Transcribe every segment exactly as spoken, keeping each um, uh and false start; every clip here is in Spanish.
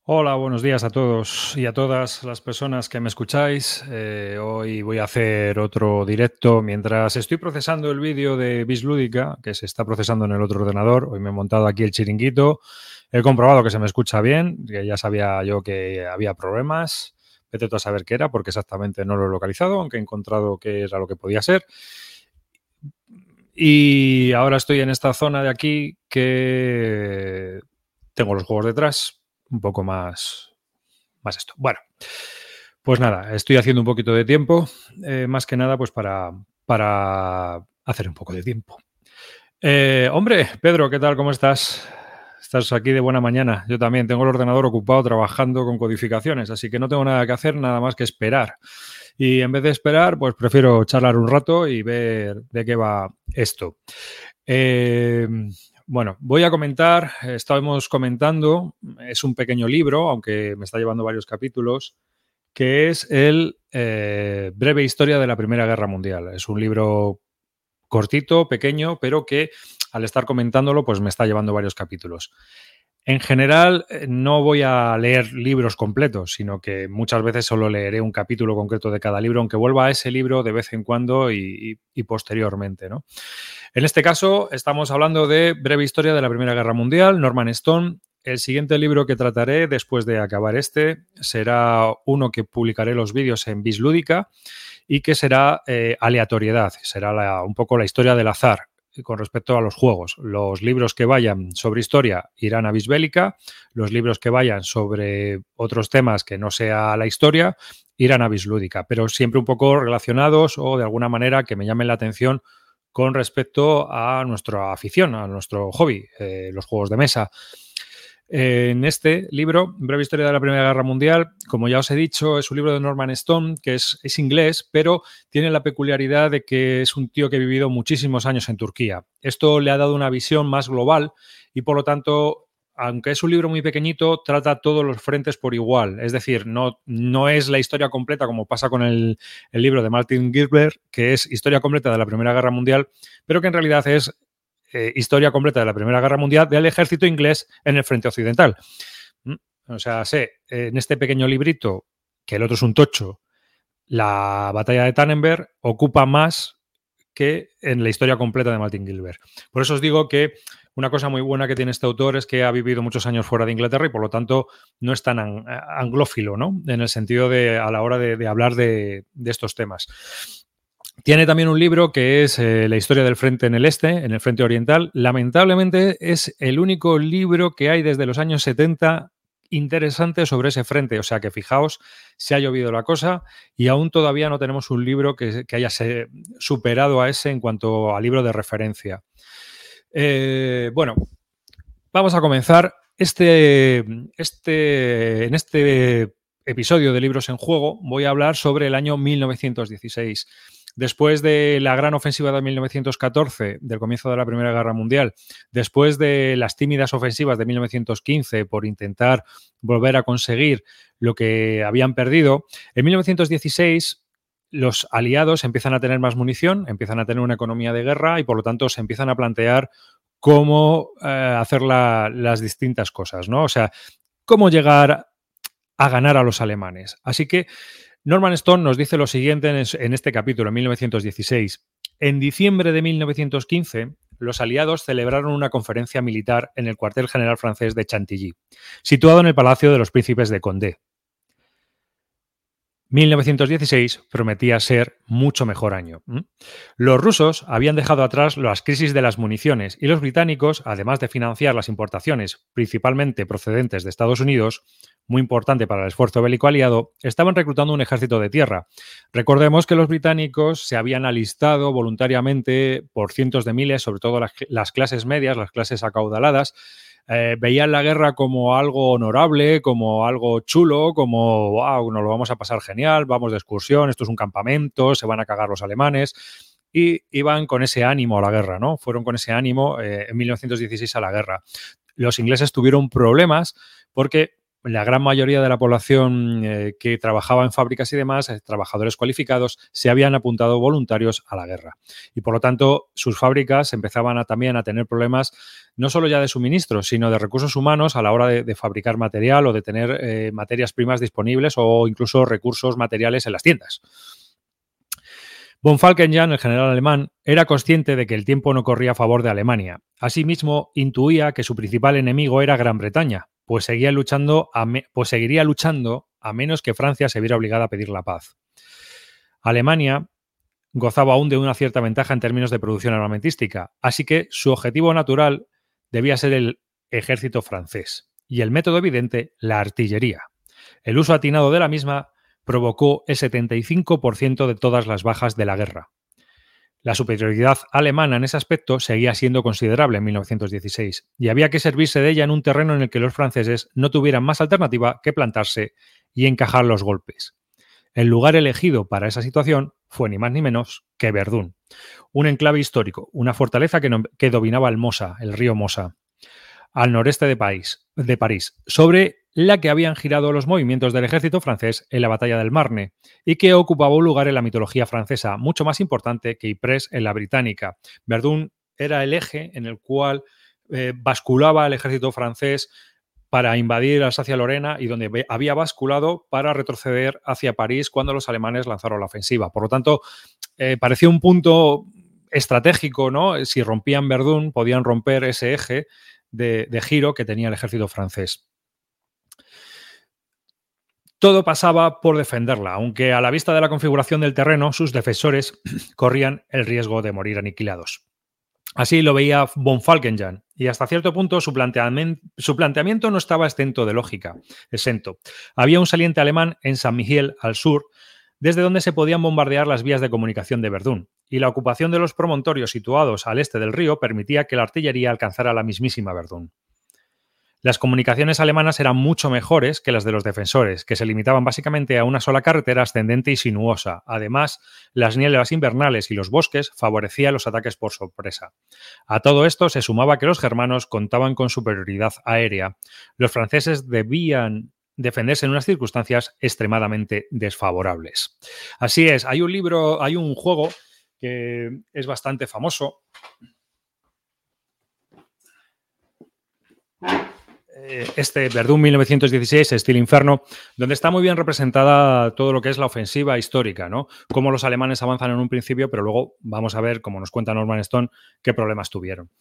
Hola, buenos días a todos y a todas las personas que me escucháis. Eh, hoy voy a hacer otro directo mientras estoy procesando el vídeo de Bislúdica, que se está procesando en el otro ordenador. Hoy me he montado aquí el chiringuito. He comprobado que se me escucha bien, que ya sabía yo que había problemas. Vete tú a saber qué era, porque exactamente no lo he localizado, aunque he encontrado qué era lo que podía ser. Y ahora estoy en esta zona de aquí que tengo los juegos detrás. Un poco más, más esto. Bueno, pues nada, estoy haciendo un poquito de tiempo, eh, más que nada pues para, para hacer un poco de tiempo. Eh, hombre, Pedro, ¿qué tal? ¿Cómo estás? Estás aquí de buena mañana. Yo también tengo el ordenador ocupado trabajando con codificaciones, así que no tengo nada que hacer, nada más que esperar. Y en vez de esperar, pues prefiero charlar un rato y ver de qué va esto. Eh, Bueno, voy a comentar, estábamos comentando, es un pequeño libro, aunque me está llevando varios capítulos, que es el eh, Breve Historia de la Primera Guerra Mundial. Es un libro cortito, pequeño, pero que al estar comentándolo, pues me está llevando varios capítulos. En general, no voy a leer libros completos, sino que muchas veces solo leeré un capítulo concreto de cada libro, aunque vuelva a ese libro de vez en cuando y, y, y posteriormente, ¿no? En este caso, estamos hablando de Breve Historia de la Primera Guerra Mundial, Norman Stone. El siguiente libro que trataré después de acabar este será uno que publicaré los vídeos en Bislúdica y que será eh, Aleatoriedad, será la, un poco la historia del azar con respecto a los juegos. Los libros que vayan sobre historia irán a Bisbélica, los libros que vayan sobre otros temas que no sea la historia irán a Bislúdica, pero siempre un poco relacionados o de alguna manera que me llamen la atención con respecto a nuestra afición, a nuestro hobby, eh, los juegos de mesa. En este libro, Breve Historia de la Primera Guerra Mundial, como ya os he dicho, es un libro de Norman Stone, que es, es inglés, pero tiene la peculiaridad de que es un tío que ha vivido muchísimos años en Turquía. Esto le ha dado una visión más global y, por lo tanto, aunque es un libro muy pequeñito, trata todos los frentes por igual. Es decir, no, no es la historia completa como pasa con el, el libro de Martin Gilbert, que es historia completa de la Primera Guerra Mundial, pero que en realidad es Eh, historia completa de la Primera Guerra Mundial del ejército inglés en el frente occidental. O sea, sé, en este pequeño librito, que el otro es un tocho, la batalla de Tannenberg ocupa más que en la historia completa de Martin Gilbert. Por eso os digo que una cosa muy buena que tiene este autor es que ha vivido muchos años fuera de Inglaterra y por lo tanto no es tan anglófilo, ¿no? En el sentido de a la hora de, de hablar de, de estos temas. Tiene también un libro que es eh, La historia del frente en el este, en el frente oriental. Lamentablemente es el único libro que hay desde los años setenta interesante sobre ese frente. O sea que fijaos, se ha llovido la cosa y aún todavía no tenemos un libro que, que haya se, superado a ese en cuanto a libro de referencia. Eh, bueno, vamos a comenzar. Este, este, en este episodio de Libros en Juego voy a hablar sobre el año mil novecientos dieciséis. Después de la gran ofensiva de mil novecientos catorce, del comienzo de la Primera Guerra Mundial, después de las tímidas ofensivas de mil novecientos quince por intentar volver a conseguir lo que habían perdido, en mil novecientos dieciséis los aliados empiezan a tener más munición, empiezan a tener una economía de guerra y por lo tanto se empiezan a plantear cómo eh, hacer la, las distintas cosas, ¿no? O sea, cómo llegar a ganar a los alemanes. Así que Norman Stone nos dice lo siguiente en este capítulo, en mil novecientos dieciséis. En diciembre de mil novecientos quince, los aliados celebraron una conferencia militar en el cuartel general francés de Chantilly, situado en el Palacio de los Príncipes de Condé. mil novecientos dieciséis prometía ser mucho mejor año. Los rusos habían dejado atrás las crisis de las municiones y los británicos, además de financiar las importaciones, principalmente procedentes de Estados Unidos, muy importante para el esfuerzo bélico aliado, estaban reclutando un ejército de tierra. Recordemos que los británicos se habían alistado voluntariamente por cientos de miles, sobre todo las, las clases medias, las clases acaudaladas, eh, veían la guerra como algo honorable, como algo chulo, como wow, nos lo vamos a pasar genial, vamos de excursión, esto es un campamento, se van a cagar los alemanes. Y iban con ese ánimo a la guerra, ¿no? Fueron con ese ánimo eh, en mil novecientos dieciséis a la guerra. Los ingleses tuvieron problemas porque la gran mayoría de la población eh, que trabajaba en fábricas y demás, eh, trabajadores cualificados, se habían apuntado voluntarios a la guerra. Y por lo tanto, sus fábricas empezaban a, también a tener problemas no solo ya de suministros, sino de recursos humanos a la hora de, de fabricar material o de tener eh, materias primas disponibles o incluso recursos materiales en las tiendas. Von Falkenhayn, el general alemán, era consciente de que el tiempo no corría a favor de Alemania. Asimismo, intuía que su principal enemigo era Gran Bretaña, pues, seguía luchando a me- pues seguiría luchando a menos que Francia se viera obligada a pedir la paz. Alemania gozaba aún de una cierta ventaja en términos de producción armamentística, así que su objetivo natural debía ser el ejército francés, y el método evidente, la artillería. El uso atinado de la misma provocó el setenta y cinco por ciento de todas las bajas de la guerra. La superioridad alemana en ese aspecto seguía siendo considerable en mil novecientos dieciséis y había que servirse de ella en un terreno en el que los franceses no tuvieran más alternativa que plantarse y encajar los golpes. El lugar elegido para esa situación fue ni más ni menos que Verdún, un enclave histórico, una fortaleza que, no, que dominaba el Mosa, el río Mosa, al noreste de París, de París, sobre la que habían girado los movimientos del ejército francés en la batalla del Marne y que ocupaba un lugar en la mitología francesa mucho más importante que Ypres en la británica. Verdún era el eje en el cual eh, basculaba el ejército francés para invadir Alsacia-Lorena y donde había basculado para retroceder hacia París cuando los alemanes lanzaron la ofensiva. Por lo tanto, eh, parecía un punto estratégico, ¿no? Si rompían Verdún, podían romper ese eje de, de giro que tenía el ejército francés. Todo pasaba por defenderla, aunque a la vista de la configuración del terreno, sus defensores corrían el riesgo de morir aniquilados. Así lo veía von Falkenhayn, y hasta cierto punto su planteamiento, su planteamiento no estaba exento de lógica, exento. Había un saliente alemán en Saint-Mihiel, al sur, desde donde se podían bombardear las vías de comunicación de Verdún, y la ocupación de los promontorios situados al este del río permitía que la artillería alcanzara la mismísima Verdún. Las comunicaciones alemanas eran mucho mejores que las de los defensores, que se limitaban básicamente a una sola carretera ascendente y sinuosa. Además, las nieblas invernales y los bosques favorecían los ataques por sorpresa. A todo esto se sumaba que los germanos contaban con superioridad aérea. Los franceses debían defenderse en unas circunstancias extremadamente desfavorables. Así es, hay un libro, hay un juego que es bastante famoso. Este Verdún mil novecientos dieciséis, Estilo Inferno, donde está muy bien representada todo lo que es la ofensiva histórica, ¿no? Cómo los alemanes avanzan en un principio, pero luego vamos a ver, como nos cuenta Norman Stone, qué problemas tuvieron.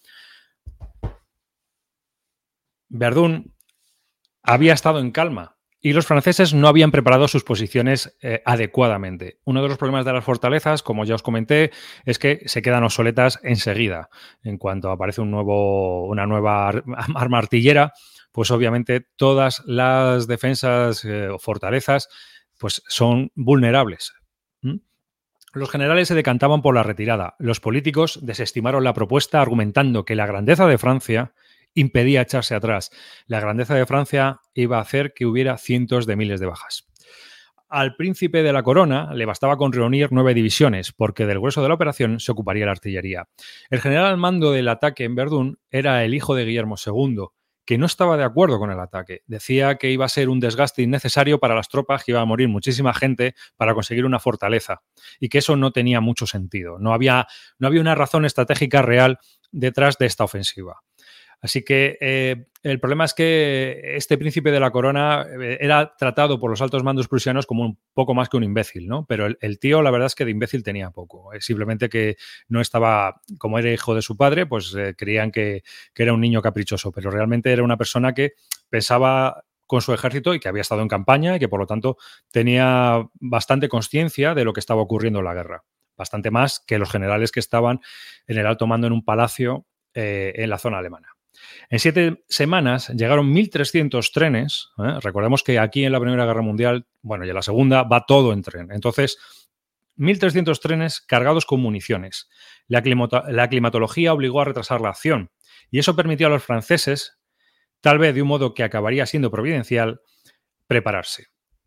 Verdún había estado en calma y los franceses no habían preparado sus posiciones eh, adecuadamente. Uno de los problemas de las fortalezas, como ya os comenté, es que se quedan obsoletas enseguida. En cuanto aparece un nuevo, una nueva arma artillera, pues obviamente todas las defensas eh, o fortalezas pues son vulnerables. ¿Mm? Los generales se decantaban por la retirada. Los políticos desestimaron la propuesta argumentando que la grandeza de Francia impedía echarse atrás. La grandeza de Francia iba a hacer que hubiera cientos de miles de bajas. Al príncipe de la corona le bastaba con reunir nueve divisiones, porque del grueso de la operación se ocuparía la artillería. El general al mando del ataque en Verdún era el hijo de Guillermo segundo, que no estaba de acuerdo con el ataque. Decía que iba a ser un desgaste innecesario para las tropas, que iba a morir muchísima gente para conseguir una fortaleza, y que eso no tenía mucho sentido. No había, no había una razón estratégica real detrás de esta ofensiva. Así que eh, el problema es que este príncipe de la corona era tratado por los altos mandos prusianos como un poco más que un imbécil, ¿no? Pero el, el tío, la verdad es que de imbécil tenía poco. Es simplemente que no estaba, como era hijo de su padre, pues eh, creían que, que era un niño caprichoso, pero realmente era una persona que pensaba con su ejército y que había estado en campaña y que por lo tanto tenía bastante conciencia de lo que estaba ocurriendo en la guerra. Bastante más que los generales que estaban en el alto mando en un palacio eh, en la zona alemana. En siete semanas llegaron mil trescientos trenes. ¿eh? Recordemos que aquí en la Primera Guerra Mundial, bueno, y en la Segunda va todo en tren. Entonces, mil trescientos trenes cargados con municiones. La, climato- la climatología obligó a retrasar la acción y eso permitió a los franceses, tal vez de un modo que acabaría siendo providencial, prepararse.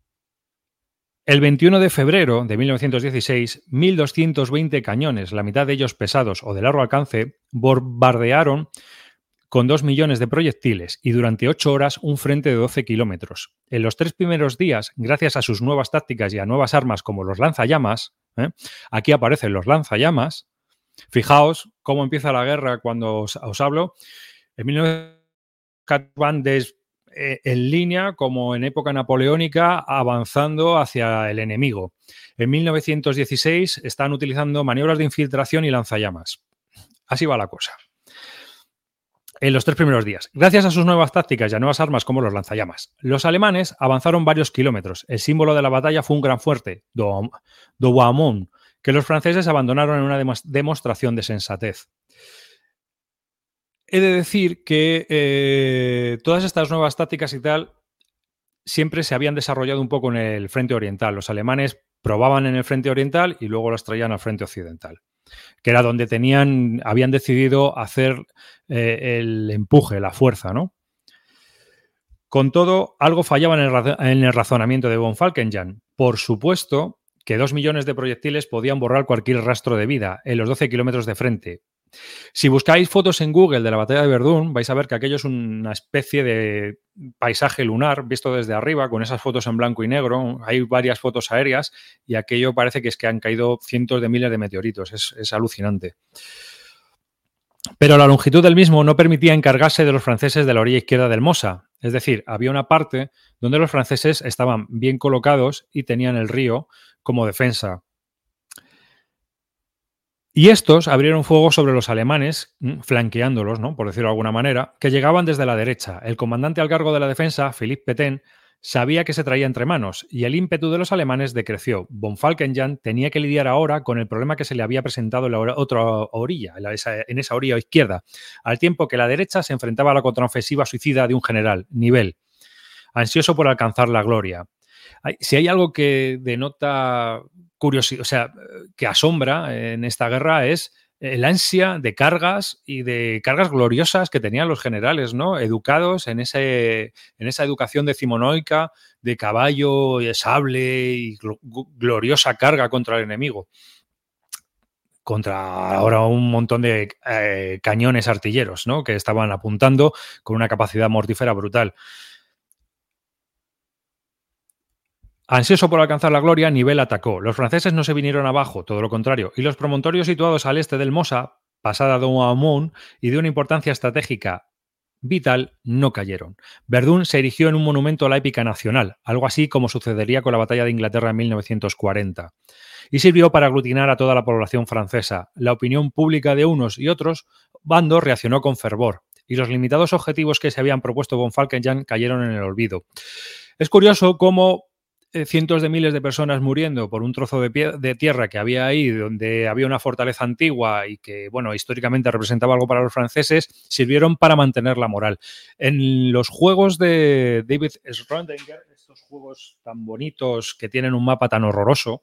El veintiuno de febrero de mil novecientos dieciséis, mil doscientos veinte cañones, la mitad de ellos pesados o de largo alcance, bombardearon con dos millones de proyectiles y durante ocho horas un frente de doce kilómetros. En los tres primeros días, gracias a sus nuevas tácticas y a nuevas armas como los lanzallamas, ¿eh? Aquí aparecen los lanzallamas. Fijaos cómo empieza la guerra cuando os, os hablo. En mil novecientos van des, eh, en línea, como en época napoleónica, avanzando hacia el enemigo. En mil novecientos dieciséis están utilizando maniobras de infiltración y lanzallamas. Así va la cosa. En los tres primeros días, gracias a sus nuevas tácticas y a nuevas armas como los lanzallamas, los alemanes avanzaron varios kilómetros. El símbolo de la batalla fue un gran fuerte, Douaumont, que los franceses abandonaron en una demostración de sensatez. He de decir que eh, todas estas nuevas tácticas y tal siempre se habían desarrollado un poco en el frente oriental. Los alemanes probaban en el frente oriental y luego las traían al frente occidental, que era donde tenían, habían decidido hacer eh, el empuje, la fuerza, ¿no? Con todo, algo fallaba en el, en el razonamiento de von Falkenhayn. Por supuesto que dos millones de proyectiles podían borrar cualquier rastro de vida en los doce kilómetros de frente. Si buscáis fotos en Google de la batalla de Verdún, vais a ver que aquello es una especie de paisaje lunar visto desde arriba, con esas fotos en blanco y negro. Hay varias fotos aéreas y aquello parece que es que han caído cientos de miles de meteoritos. Es, es alucinante. Pero la longitud del mismo no permitía encargarse de los franceses de la orilla izquierda del Mosa. Es decir, había una parte donde los franceses estaban bien colocados y tenían el río como defensa. Y estos abrieron fuego sobre los alemanes, flanqueándolos, ¿no?, por decirlo de alguna manera, que llegaban desde la derecha. El comandante al cargo de la defensa, Philippe Pétain, sabía que se traía entre manos y el ímpetu de los alemanes decreció. Von Falkenhayn tenía que lidiar ahora con el problema que se le había presentado en la otra orilla, en, la, en esa orilla izquierda, al tiempo que la derecha se enfrentaba a la contraofensiva suicida de un general, Nivelle, ansioso por alcanzar la gloria. Si hay algo que denota curiosidad, o sea, que asombra en esta guerra es el ansia de cargas y de cargas gloriosas que tenían los generales, ¿no?, educados en ese en esa educación decimonóica de caballo, y de sable y gloriosa carga contra el enemigo. Contra ahora un montón de eh, cañones artilleros, ¿no?, que estaban apuntando con una capacidad mortífera brutal. Ansioso por alcanzar la gloria, Nivelle atacó. Los franceses no se vinieron abajo, todo lo contrario, y los promontorios situados al este del Mosa, pasada Douaumont y de una importancia estratégica vital, no cayeron. Verdún se erigió en un monumento a la épica nacional, algo así como sucedería con la batalla de Inglaterra en mil novecientos cuarenta, y sirvió para aglutinar a toda la población francesa. La opinión pública de unos y otros bandos reaccionó con fervor, y los limitados objetivos que se habían propuesto von Falkenhayn cayeron en el olvido. Es curioso cómo cientos de miles de personas muriendo por un trozo de, pie, de tierra que había ahí, donde había una fortaleza antigua y que, bueno, históricamente representaba algo para los franceses, sirvieron para mantener la moral. En los juegos de David Schrödinger, estos juegos tan bonitos que tienen un mapa tan horroroso,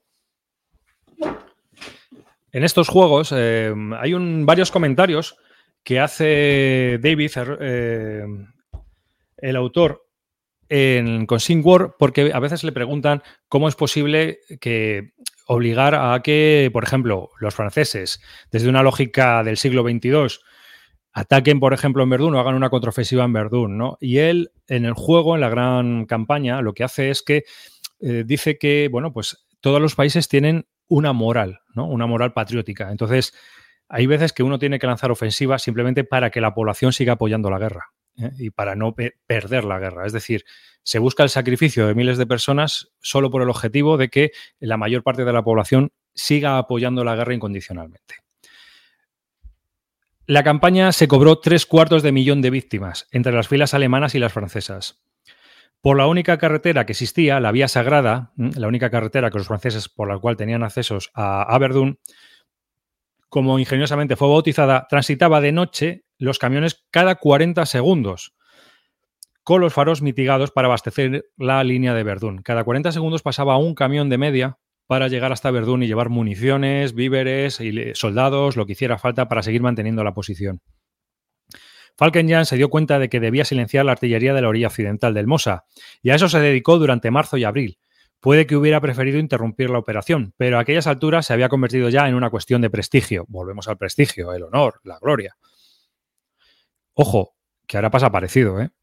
en estos juegos eh, hay un, varios comentarios que hace David, eh, el autor, en Consing War, porque a veces le preguntan cómo es posible que obligar a que, por ejemplo, los franceses, desde una lógica del siglo veintidós, ataquen, por ejemplo, en Verdún o hagan una contraofensiva en Verdún, ¿no? Y él, en el juego, en la gran campaña, lo que hace es que eh, dice que, bueno, pues todos los países tienen una moral, ¿no?, una moral patriótica. Entonces, hay veces que uno tiene que lanzar ofensivas simplemente para que la población siga apoyando la guerra. ¿eh? Y para no pe- perder la guerra. Es decir, se busca el sacrificio de miles de personas solo por el objetivo de que la mayor parte de la población siga apoyando la guerra incondicionalmente. La campaña se cobró tres cuartos de millón de víctimas entre las filas alemanas y las francesas. Por la única carretera que existía, la vía sagrada, la única carretera que los franceses por la cual tenían accesos a, a Verdún, como ingeniosamente fue bautizada, transitaba de noche los camiones cada cuarenta segundos, con los faros mitigados para abastecer la línea de Verdún. Cada cuarenta segundos pasaba un camión de media para llegar hasta Verdún y llevar municiones, víveres, y soldados, lo que hiciera falta para seguir manteniendo la posición. Falkenhayn se dio cuenta de que debía silenciar la artillería de la orilla occidental del Mosa, y a eso se dedicó durante marzo y abril. Puede que hubiera preferido interrumpir la operación, pero a aquellas alturas se había convertido ya en una cuestión de prestigio. Volvemos al prestigio, el honor, la gloria. Ojo, que ahora pasa parecido, ¿eh?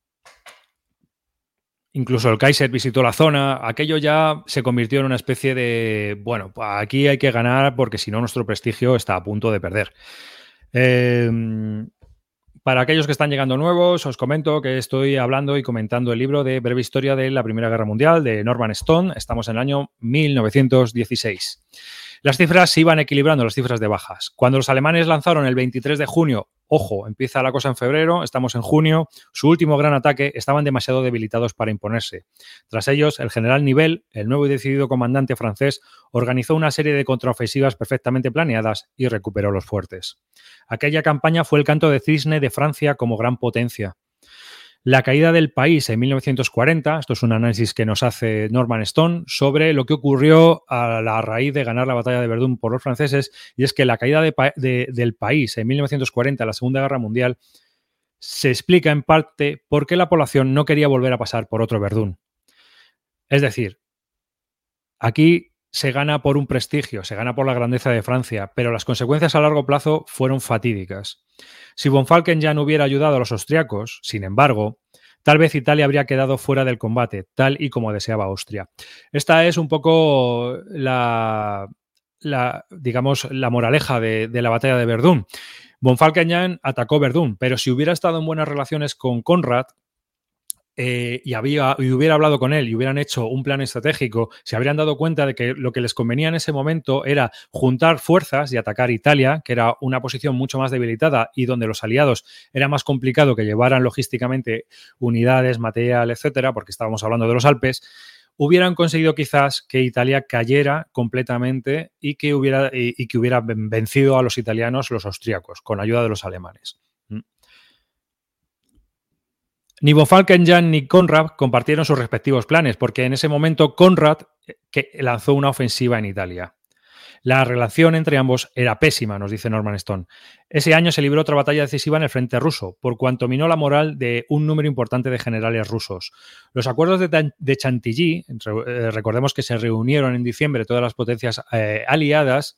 Incluso el Kaiser visitó la zona. Aquello ya se convirtió en una especie de, bueno, aquí hay que ganar porque si no nuestro prestigio está a punto de perder. Eh, para aquellos que están llegando nuevos, os comento que estoy hablando y comentando el libro de Breve Historia de la Primera Guerra Mundial de Norman Stone. Estamos en el año mil novecientos dieciséis. Las cifras se iban equilibrando, las cifras de bajas. Cuando los alemanes lanzaron el veintitrés de junio, ojo, empieza la cosa en febrero, estamos en junio, su último gran ataque, estaban demasiado debilitados para imponerse. Tras ellos, el general Nivelle, el nuevo y decidido comandante francés, organizó una serie de contraofensivas perfectamente planeadas y recuperó los fuertes. Aquella campaña fue el canto de cisne de Francia como gran potencia. La caída del país en mil novecientos cuarenta, esto es un análisis que nos hace Norman Stone sobre lo que ocurrió a la raíz de ganar la batalla de Verdún por los franceses, y es que la caída de, de, del país en mil novecientos cuarenta, la Segunda Guerra Mundial, se explica en parte por qué la población no quería volver a pasar por otro Verdún. Es decir, aquí se gana por un prestigio, se gana por la grandeza de Francia, pero las consecuencias a largo plazo fueron fatídicas. Si von Falken ya no hubiera ayudado a los austriacos, sin embargo, tal vez Italia habría quedado fuera del combate, tal y como deseaba Austria. Esta es un poco la, la digamos, la moraleja de, de la batalla de Verdún. Von Falkenhayn atacó Verdún, pero si hubiera estado en buenas relaciones con Conrad, Eh, y, había, y hubiera hablado con él y hubieran hecho un plan estratégico, se habrían dado cuenta de que lo que les convenía en ese momento era juntar fuerzas y atacar Italia, que era una posición mucho más debilitada y donde los aliados era más complicado que llevaran logísticamente unidades, material, etcétera, porque estábamos hablando de los Alpes. Hubieran conseguido quizás que Italia cayera completamente y que hubiera, y, y que hubiera vencido a los italianos, los austríacos, con ayuda de los alemanes. Ni von Falkenhayn ni Conrad compartieron sus respectivos planes, porque en ese momento Conrad que lanzó una ofensiva en Italia. La relación entre ambos era pésima, nos dice Norman Stone. Ese año se libró otra batalla decisiva en el frente ruso, por cuanto minó la moral de un número importante de generales rusos. Los acuerdos de, de Chantilly, eh, recordemos que se reunieron en diciembre todas las potencias eh, aliadas,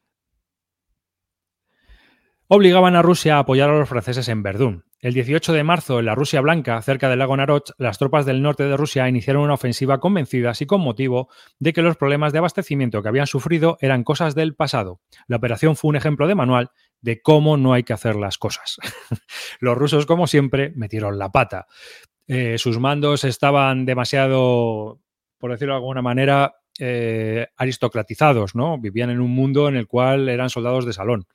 obligaban a Rusia a apoyar a los franceses en Verdún. El dieciocho de marzo, en la Rusia Blanca, cerca del lago Naroch, las tropas del norte de Rusia iniciaron una ofensiva convencidas y con motivo de que los problemas de abastecimiento que habían sufrido eran cosas del pasado. La operación fue un ejemplo de manual de cómo no hay que hacer las cosas. Los rusos, como siempre, metieron la pata. Eh, sus mandos estaban demasiado, por decirlo de alguna manera, eh, aristocratizados, ¿no? Vivían en un mundo en el cual eran soldados de salón.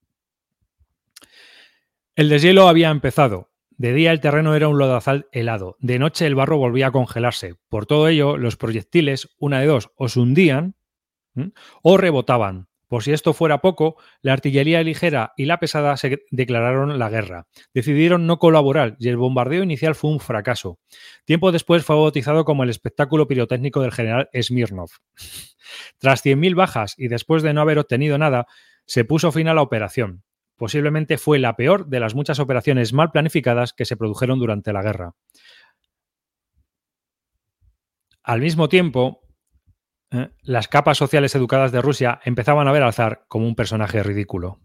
El deshielo había empezado. De día el terreno era un lodazal helado. De noche el barro volvía a congelarse. Por todo ello, los proyectiles, una de dos, o se hundían ¿sí? o rebotaban. Por si esto fuera poco, la artillería ligera y la pesada se declararon la guerra. Decidieron no colaborar y el bombardeo inicial fue un fracaso. Tiempo después fue bautizado como el espectáculo pirotécnico del general Smirnov. Tras cien mil bajas y después de no haber obtenido nada, se puso fin a la operación. Posiblemente fue la peor de las muchas operaciones mal planificadas que se produjeron durante la guerra. Al mismo tiempo, eh, las capas sociales educadas de Rusia empezaban a ver al zar como un personaje ridículo.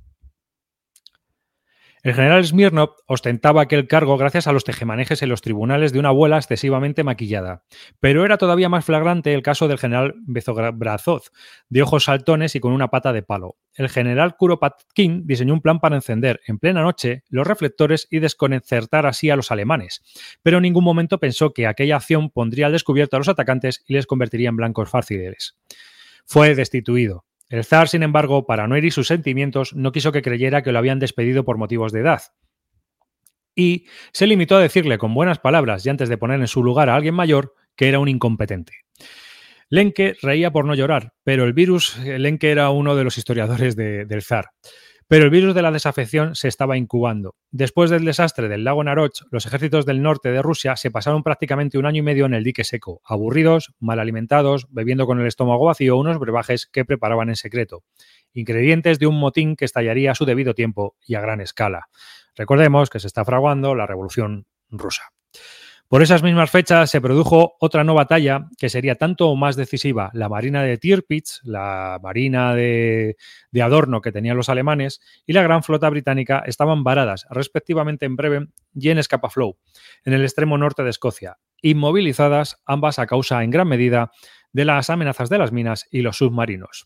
El general Smirnov ostentaba aquel cargo gracias a los tejemanejes en los tribunales de una abuela excesivamente maquillada. Pero era todavía más flagrante el caso del general Bezobrazov, de ojos saltones y con una pata de palo. El general Kuropatkin diseñó un plan para encender en plena noche los reflectores y desconcertar así a los alemanes, pero en ningún momento pensó que aquella acción pondría al descubierto a los atacantes y les convertiría en blancos fáciles. Fue destituido. El zar, sin embargo, para no herir sus sentimientos, no quiso que creyera que lo habían despedido por motivos de edad. Y se limitó a decirle con buenas palabras y antes de poner en su lugar a alguien mayor que era un incompetente. Lenke reía por no llorar, pero el virus, Lenke era uno de los historiadores de, del zar, pero el virus de la desafección se estaba incubando. Después del desastre del lago Naroch, los ejércitos del norte de Rusia se pasaron prácticamente un año y medio en el dique seco, aburridos, mal alimentados, bebiendo con el estómago vacío unos brebajes que preparaban en secreto, ingredientes de un motín que estallaría a su debido tiempo y a gran escala. Recordemos que se está fraguando la Revolución Rusa. Por esas mismas fechas se produjo otra no batalla que sería tanto o más decisiva. La marina de Tirpitz, la marina de, de adorno que tenían los alemanes, y la gran flota británica estaban varadas, respectivamente en Bremen y en Scapa Flow, en el extremo norte de Escocia, inmovilizadas ambas a causa en gran medida de las amenazas de las minas y los submarinos.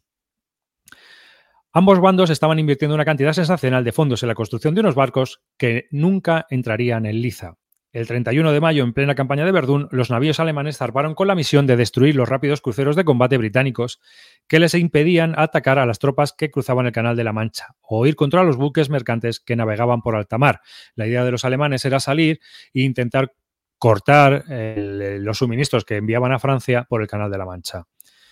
Ambos bandos estaban invirtiendo una cantidad sensacional de fondos en la construcción de unos barcos que nunca entrarían en liza. El treinta y uno de mayo, en plena campaña de Verdún, los navíos alemanes zarparon con la misión de destruir los rápidos cruceros de combate británicos que les impedían atacar a las tropas que cruzaban el Canal de la Mancha o ir contra los buques mercantes que navegaban por alta mar. La idea de los alemanes era salir e intentar cortar el, los suministros que enviaban a Francia por el Canal de la Mancha.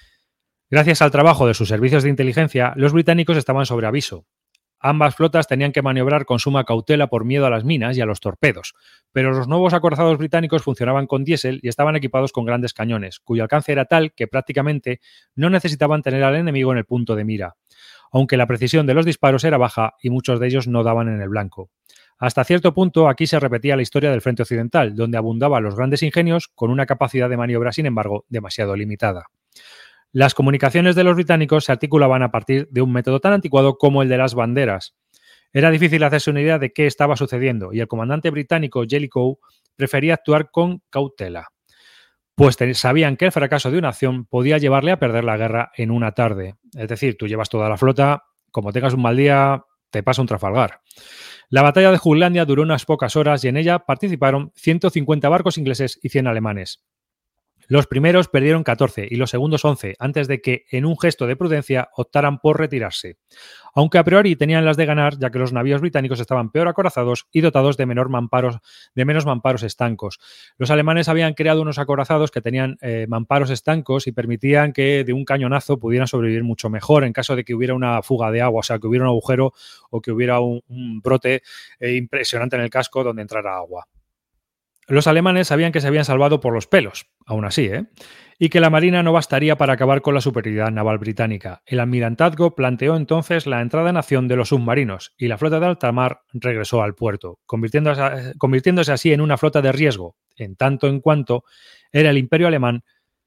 Gracias al trabajo de sus servicios de inteligencia, los británicos estaban sobre aviso. Ambas flotas tenían que maniobrar con suma cautela por miedo a las minas y a los torpedos, pero los nuevos acorazados británicos funcionaban con diésel y estaban equipados con grandes cañones, cuyo alcance era tal que prácticamente no necesitaban tener al enemigo en el punto de mira, aunque la precisión de los disparos era baja y muchos de ellos no daban en el blanco. Hasta cierto punto aquí se repetía la historia del frente occidental, donde abundaban los grandes ingenios con una capacidad de maniobra, sin embargo, demasiado limitada. Las comunicaciones de los británicos se articulaban a partir de un método tan anticuado como el de las banderas. Era difícil hacerse una idea de qué estaba sucediendo y el comandante británico Jellicoe prefería actuar con cautela, pues sabían que el fracaso de una acción podía llevarle a perder la guerra en una tarde. Es decir, tú llevas toda la flota, como tengas un mal día, te pasa un Trafalgar. La batalla de Jutlandia duró unas pocas horas y en ella participaron ciento cincuenta barcos ingleses y cien alemanes. Los primeros perdieron catorce y los segundos once, antes de que, en un gesto de prudencia, optaran por retirarse. Aunque a priori tenían las de ganar, ya que los navíos británicos estaban peor acorazados y dotados de, menor mamparos, de menos mamparos estancos. Los alemanes habían creado unos acorazados que tenían eh, mamparos estancos y permitían que de un cañonazo pudieran sobrevivir mucho mejor en caso de que hubiera una fuga de agua, o sea, que hubiera un agujero o que hubiera un, un brote eh, impresionante en el casco donde entrara agua. Los alemanes sabían que se habían salvado por los pelos, aún así, ¿eh? y que la marina no bastaría para acabar con la superioridad naval británica. El almirantazgo planteó entonces la entrada en acción de los submarinos y la flota de alta mar regresó al puerto, convirtiéndose, convirtiéndose así en una flota de riesgo, en tanto en cuanto era el imperio alemán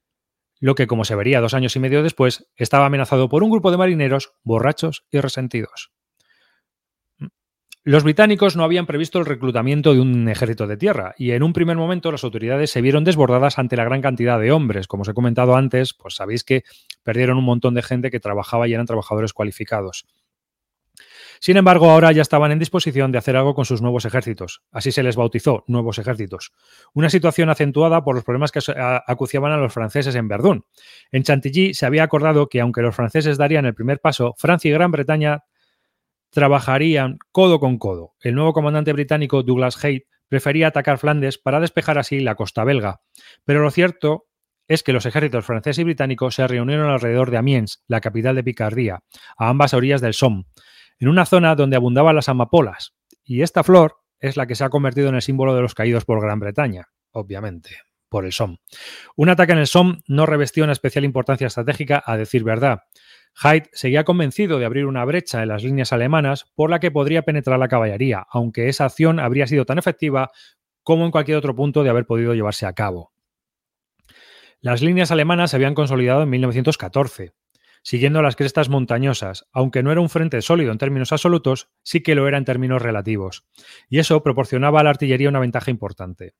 lo que, como se vería dos años y medio después, estaba amenazado por un grupo de marineros borrachos y resentidos. Los británicos no habían previsto el reclutamiento de un ejército de tierra y en un primer momento las autoridades se vieron desbordadas ante la gran cantidad de hombres. Como os he comentado antes, pues sabéis que perdieron un montón de gente que trabajaba y eran trabajadores cualificados. Sin embargo, ahora ya estaban en disposición de hacer algo con sus nuevos ejércitos. Así se les bautizó, nuevos ejércitos. Una situación acentuada por los problemas que acuciaban a los franceses en Verdún. En Chantilly se había acordado que, aunque los franceses darían el primer paso, Francia y Gran Bretaña trabajarían codo con codo. El nuevo comandante británico Douglas Haig prefería atacar Flandes para despejar así la costa belga. Pero lo cierto es que los ejércitos francés y británico se reunieron alrededor de Amiens, la capital de Picardía, a ambas orillas del Somme, en una zona donde abundaban las amapolas. Y esta flor es la que se ha convertido en el símbolo de los caídos por Gran Bretaña, obviamente, por el Somme. Un ataque en el Somme no revestía una especial importancia estratégica, a decir verdad. Haig seguía convencido de abrir una brecha en las líneas alemanas por la que podría penetrar la caballería, aunque esa acción habría sido tan efectiva como en cualquier otro punto de haber podido llevarse a cabo. Las líneas alemanas se habían consolidado en mil novecientos catorce, siguiendo las crestas montañosas, aunque no era un frente sólido en términos absolutos, sí que lo era en términos relativos, y eso proporcionaba a la artillería una ventaja importante.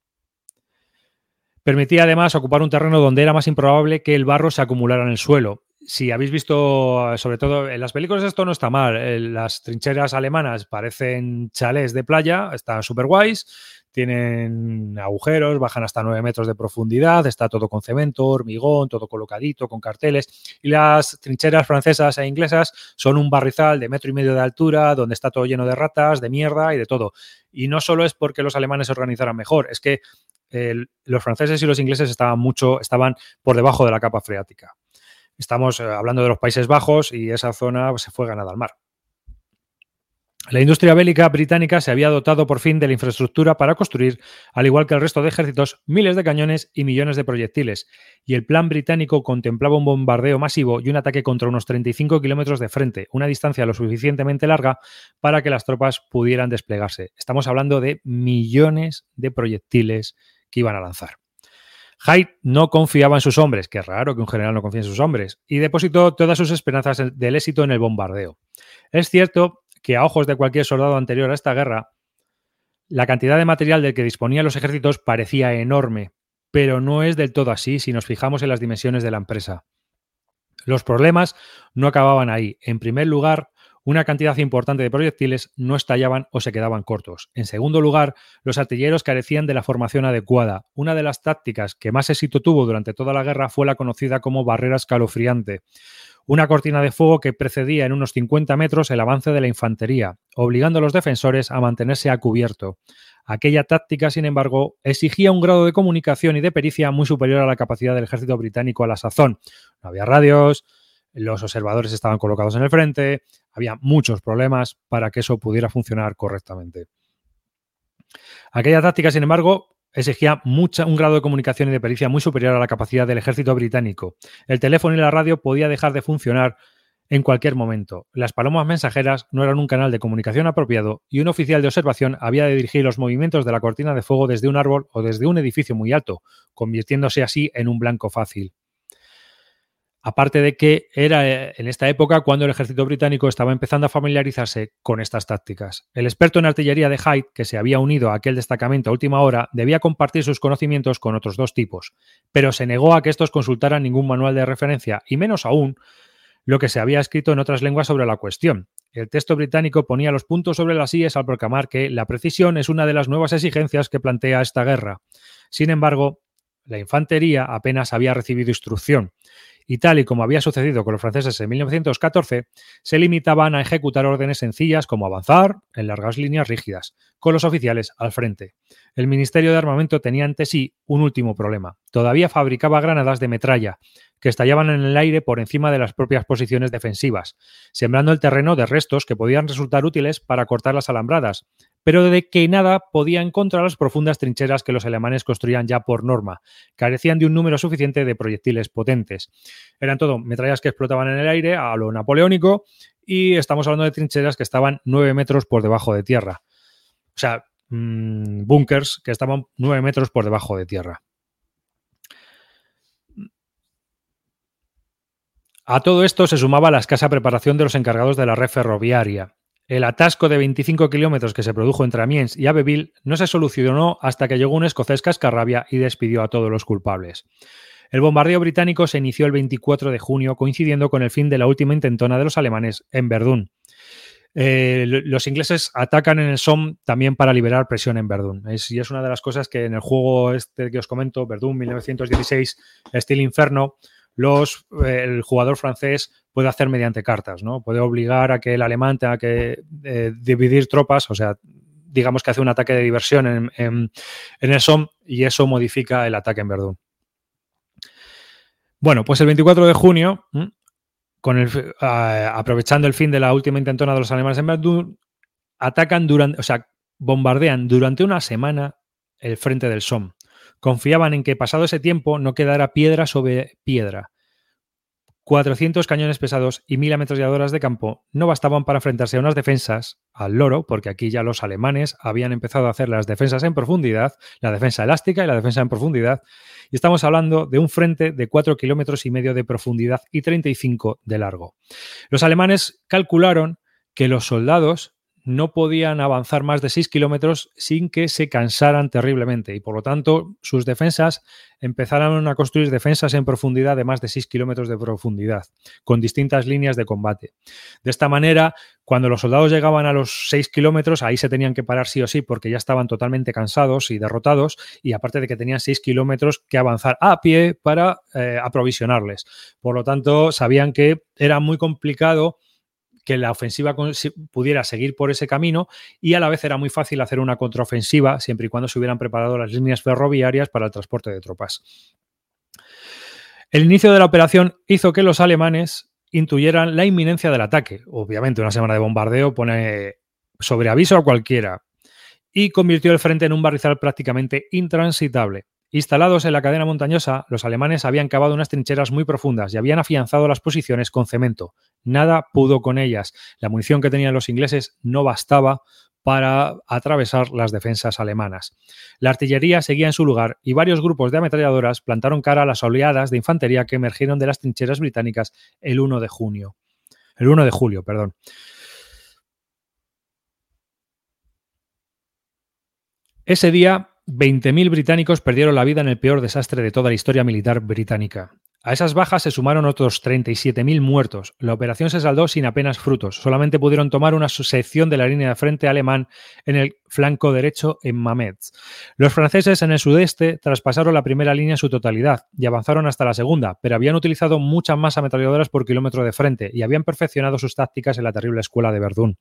Permitía además ocupar un terreno donde era más improbable que el barro se acumulara en el suelo. Si habéis visto, sobre todo en las películas, esto no está mal. Las trincheras alemanas parecen chalés de playa, están súper guays, tienen agujeros, bajan hasta nueve metros de profundidad, está todo con cemento, hormigón, todo colocadito, con carteles. Y las trincheras francesas e inglesas son un barrizal de metro y medio de altura, donde está todo lleno de ratas, de mierda y de todo. Y no solo es porque los alemanes se organizaran mejor, es que el, los franceses y los ingleses estaban, mucho, estaban por debajo de la capa freática. Estamos hablando de los Países Bajos y esa zona se fue ganada al mar. La industria bélica británica se había dotado por fin de la infraestructura para construir, al igual que el resto de ejércitos, miles de cañones y millones de proyectiles, y el plan británico contemplaba un bombardeo masivo y un ataque contra unos treinta y cinco kilómetros de frente, una distancia lo suficientemente larga para que las tropas pudieran desplegarse. Estamos hablando de millones de proyectiles que iban a lanzar. Hyde no confiaba en sus hombres, que es raro que un general no confíe en sus hombres, y depositó todas sus esperanzas del éxito en el bombardeo. Es cierto que a ojos de cualquier soldado anterior a esta guerra, la cantidad de material del que disponían los ejércitos parecía enorme, pero no es del todo así si nos fijamos en las dimensiones de la empresa. Los problemas no acababan ahí. En primer lugar, una cantidad importante de proyectiles no estallaban o se quedaban cortos. En segundo lugar, los artilleros carecían de la formación adecuada. Una de las tácticas que más éxito tuvo durante toda la guerra fue la conocida como barrera escalofriante, una cortina de fuego que precedía en unos cincuenta metros el avance de la infantería, obligando a los defensores a mantenerse a cubierto. Aquella táctica, sin embargo, exigía un grado de comunicación y de pericia muy superior a la capacidad del ejército británico a la sazón. No había radios, los observadores estaban colocados en el frente, había muchos problemas para que eso pudiera funcionar correctamente. Aquella táctica, sin embargo, exigía mucha, un grado de comunicación y de pericia muy superior a la capacidad del ejército británico. El teléfono y la radio podía dejar de funcionar en cualquier momento. Las palomas mensajeras no eran un canal de comunicación apropiado y un oficial de observación había de dirigir los movimientos de la cortina de fuego desde un árbol o desde un edificio muy alto, convirtiéndose así en un blanco fácil. Aparte de que era en esta época cuando el ejército británico estaba empezando a familiarizarse con estas tácticas. El experto en artillería de Hyde, que se había unido a aquel destacamento a última hora, debía compartir sus conocimientos con otros dos tipos, pero se negó a que estos consultaran ningún manual de referencia y menos aún lo que se había escrito en otras lenguas sobre la cuestión. El texto británico ponía los puntos sobre las íes al proclamar que la precisión es una de las nuevas exigencias que plantea esta guerra. Sin embargo, la infantería apenas había recibido instrucción y tal y como había sucedido con los franceses en mil novecientos catorce, se limitaban a ejecutar órdenes sencillas como avanzar en largas líneas rígidas, con los oficiales al frente. El Ministerio de Armamento tenía ante sí un último problema. Todavía fabricaba granadas de metralla, que estallaban en el aire por encima de las propias posiciones defensivas, sembrando el terreno de restos que podían resultar útiles para cortar las alambradas, pero de que nada podían contra las profundas trincheras que los alemanes construían ya por norma. Carecían de un número suficiente de proyectiles potentes. Eran todo metrallas que explotaban en el aire a lo napoleónico y estamos hablando de trincheras que estaban nueve metros por debajo de tierra. O sea, mmm, búnkers que estaban nueve metros por debajo de tierra. A todo esto se sumaba la escasa preparación de los encargados de la red ferroviaria. El atasco de veinticinco kilómetros que se produjo entre Amiens y Abbeville no se solucionó hasta que llegó un escocés cascarrabia y despidió a todos los culpables. El bombardeo británico se inició el veinticuatro de junio, coincidiendo con el fin de la última intentona de los alemanes en Verdún. Eh, los ingleses atacan en el Somme también para liberar presión en Verdún. Es, y es una de las cosas que en el juego este que os comento, Verdún mil novecientos dieciséis, Steel Inferno, los, eh, el jugador francés puede hacer mediante cartas, ¿no? Puede obligar a que el alemán tenga que eh, dividir tropas, o sea, digamos que hace un ataque de diversión en, en, en el Somme y eso modifica el ataque en Verdún. Bueno, pues el veinticuatro de junio, con el, uh, aprovechando el fin de la última intentona de los alemanes en Verdún, atacan durante, o sea, bombardean durante una semana el frente del Somme. Confiaban en que pasado ese tiempo no quedara piedra sobre piedra. cuatrocientos cañones pesados y mil ametralladoras de campo no bastaban para enfrentarse a unas defensas al loro, porque aquí ya los alemanes habían empezado a hacer las defensas en profundidad, la defensa elástica y la defensa en profundidad, y estamos hablando de un frente de cuatro kilómetros y medio de profundidad y treinta y cinco de largo. Los alemanes calcularon que los soldados no podían avanzar más de seis kilómetros sin que se cansaran terriblemente y por lo tanto sus defensas empezaron a construir defensas en profundidad de más de seis kilómetros de profundidad con distintas líneas de combate. De esta manera, cuando los soldados llegaban a los seis kilómetros, ahí se tenían que parar sí o sí porque ya estaban totalmente cansados y derrotados y aparte de que tenían seis kilómetros que avanzar a pie para eh, aprovisionarles. Por lo tanto, sabían que era muy complicado que la ofensiva pudiera seguir por ese camino y a la vez era muy fácil hacer una contraofensiva siempre y cuando se hubieran preparado las líneas ferroviarias para el transporte de tropas. El inicio de la operación hizo que los alemanes intuyeran la inminencia del ataque. Obviamente una semana de bombardeo pone sobre aviso a cualquiera y convirtió el frente en un barrizal prácticamente intransitable. Instalados en la cadena montañosa, los alemanes habían cavado unas trincheras muy profundas y habían afianzado las posiciones con cemento. Nada pudo con ellas. La munición que tenían los ingleses no bastaba para atravesar las defensas alemanas. La artillería seguía en su lugar y varios grupos de ametralladoras plantaron cara a las oleadas de infantería que emergieron de las trincheras británicas el uno de junio. El uno de julio, perdón. Ese día, veinte mil británicos perdieron la vida en el peor desastre de toda la historia militar británica. A esas bajas se sumaron otros treinta y siete mil muertos. La operación se saldó sin apenas frutos. Solamente pudieron tomar una sección de la línea de frente alemán en el flanco derecho en Mametz. Los franceses en el sudeste traspasaron la primera línea en su totalidad y avanzaron hasta la segunda, pero habían utilizado muchas más ametralladoras por kilómetro de frente y habían perfeccionado sus tácticas en la terrible escuela de Verdún.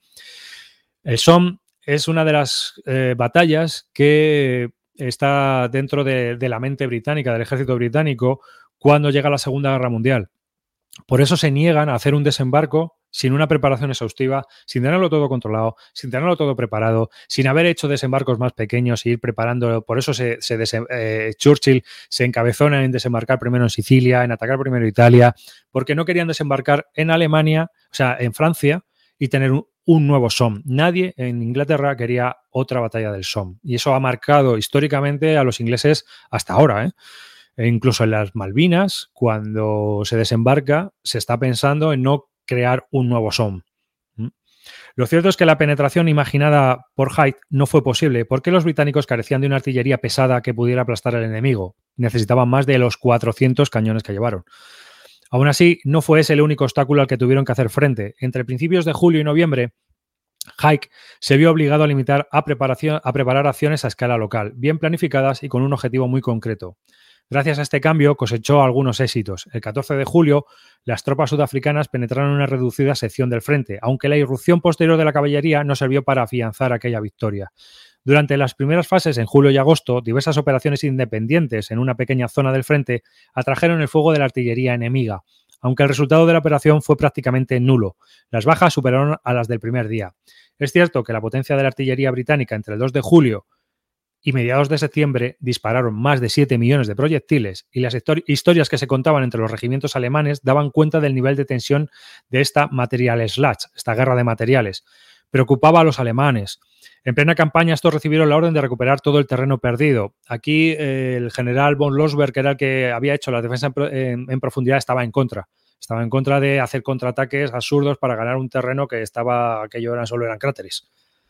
El Somme es una de las eh, batallas que está dentro de, de la mente británica, del ejército británico, cuando llega la Segunda Guerra Mundial. Por eso se niegan a hacer un desembarco sin una preparación exhaustiva, sin tenerlo todo controlado, sin tenerlo todo preparado, sin haber hecho desembarcos más pequeños y ir preparando. Por eso se, se desem- eh, Churchill se encabezona en desembarcar primero en Sicilia, en atacar primero Italia, porque no querían desembarcar en Alemania, o sea, en Francia, y tener un, un nuevo Somme. Nadie en Inglaterra quería otra batalla del Somme. Y eso ha marcado históricamente a los ingleses hasta ahora, ¿eh? E incluso en las Malvinas, cuando se desembarca, se está pensando en no crear un nuevo Somme. ¿Mm? Lo cierto es que la penetración imaginada por Hyde no fue posible porque los británicos carecían de una artillería pesada que pudiera aplastar al enemigo. Necesitaban más de los cuatrocientos cañones que llevaron. Aún así, no fue ese el único obstáculo al que tuvieron que hacer frente. Entre principios de julio y noviembre, Hyde se vio obligado a limitar a, preparación, a preparar acciones a escala local, bien planificadas y con un objetivo muy concreto. Gracias a este cambio cosechó algunos éxitos. El catorce de julio, las tropas sudafricanas penetraron en una reducida sección del frente, aunque la irrupción posterior de la caballería no sirvió para afianzar aquella victoria. Durante las primeras fases, en julio y agosto, diversas operaciones independientes en una pequeña zona del frente atrajeron el fuego de la artillería enemiga, aunque el resultado de la operación fue prácticamente nulo. Las bajas superaron a las del primer día. Es cierto que la potencia de la artillería británica entre el dos de julio y mediados de septiembre dispararon más de siete millones de proyectiles y las historias que se contaban entre los regimientos alemanes daban cuenta del nivel de tensión de esta Materialschlacht, esta guerra de materiales. Preocupaba a los alemanes. En plena campaña estos recibieron la orden de recuperar todo el terreno perdido. Aquí eh, el general von Lossberg, que era el que había hecho la defensa en, en, en profundidad, estaba en contra. Estaba en contra de hacer contraataques absurdos para ganar un terreno que estaba, aquello eran, solo eran cráteres.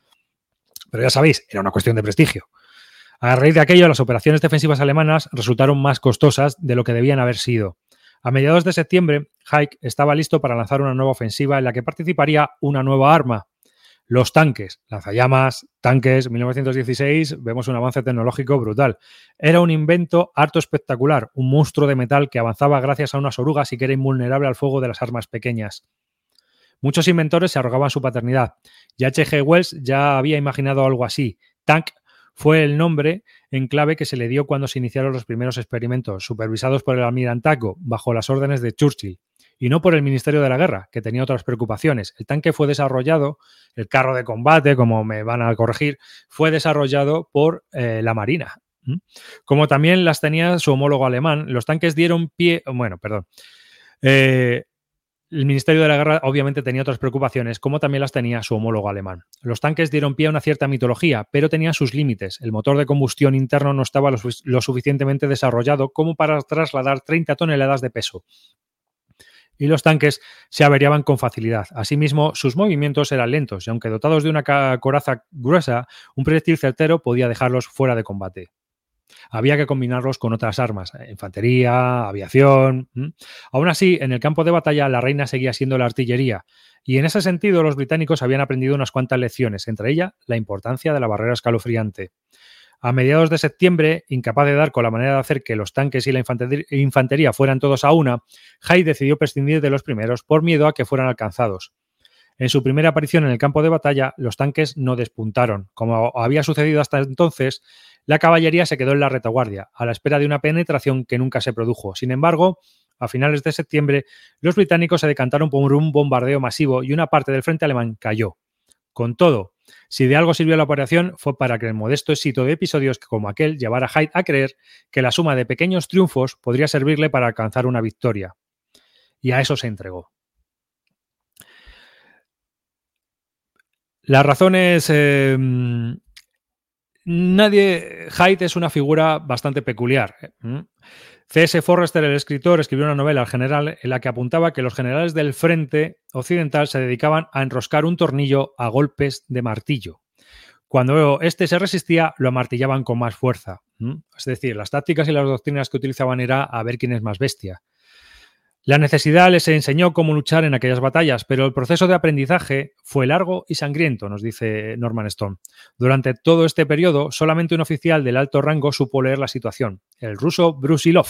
Pero ya sabéis, era una cuestión de prestigio. A raíz de aquello, las operaciones defensivas alemanas resultaron más costosas de lo que debían haber sido. A mediados de septiembre, Hyde estaba listo para lanzar una nueva ofensiva en la que participaría una nueva arma, los tanques, lanzallamas, tanques. En mil novecientos dieciséis vemos un avance tecnológico brutal. Era un invento harto espectacular, un monstruo de metal que avanzaba gracias a unas orugas y que era invulnerable al fuego de las armas pequeñas. Muchos inventores se arrogaban su paternidad, y H G Wells ya había imaginado algo así. Tank fue el nombre en clave que se le dio cuando se iniciaron los primeros experimentos, supervisados por el almirantazgo, bajo las órdenes de Churchill, y no por el Ministerio de la Guerra, que tenía otras preocupaciones. El tanque fue desarrollado, el carro de combate, como me van a corregir, fue desarrollado por eh, la Marina. ¿Mm? Como también las tenía su homólogo alemán, los tanques dieron pie... Bueno, perdón. Eh, El Ministerio de la Guerra obviamente tenía otras preocupaciones, como también las tenía su homólogo alemán. Los tanques dieron pie a una cierta mitología, pero tenían sus límites. El motor de combustión interno no estaba lo, su- lo suficientemente desarrollado como para trasladar treinta toneladas de peso. Y los tanques se averiaban con facilidad. Asimismo, sus movimientos eran lentos y aunque dotados de una ca- coraza gruesa, un proyectil certero podía dejarlos fuera de combate. Había que combinarlos con otras armas, infantería, aviación. ¿m? Aún así, en el campo de batalla la reina seguía siendo la artillería, y en ese sentido los británicos habían aprendido unas cuantas lecciones, entre ellas la importancia de la barrera escalofriante. A mediados de septiembre, incapaz de dar con la manera de hacer que los tanques y la infantería fueran todos a una, Hyde decidió prescindir de los primeros por miedo a que fueran alcanzados. En su primera aparición en el campo de batalla, los tanques no despuntaron. Como había sucedido hasta entonces, la caballería se quedó en la retaguardia, a la espera de una penetración que nunca se produjo. Sin embargo, a finales de septiembre, los británicos se decantaron por un bombardeo masivo y una parte del frente alemán cayó. Con todo, si de algo sirvió la operación fue para que el modesto éxito de episodios como aquel llevara a Hyde a creer que la suma de pequeños triunfos podría servirle para alcanzar una victoria. Y a eso se entregó. Las razones... Eh, nadie... Haidt es una figura bastante peculiar. C S Forrester, el escritor, escribió una novela al general en la que apuntaba que los generales del frente occidental se dedicaban a enroscar un tornillo a golpes de martillo. Cuando éste se resistía, lo amartillaban con más fuerza. Es decir, las tácticas y las doctrinas que utilizaban era a ver quién es más bestia. La necesidad les enseñó cómo luchar en aquellas batallas, pero el proceso de aprendizaje fue largo y sangriento, nos dice Norman Stone. Durante todo este periodo, solamente un oficial del alto rango supo leer la situación, el ruso Brusilov.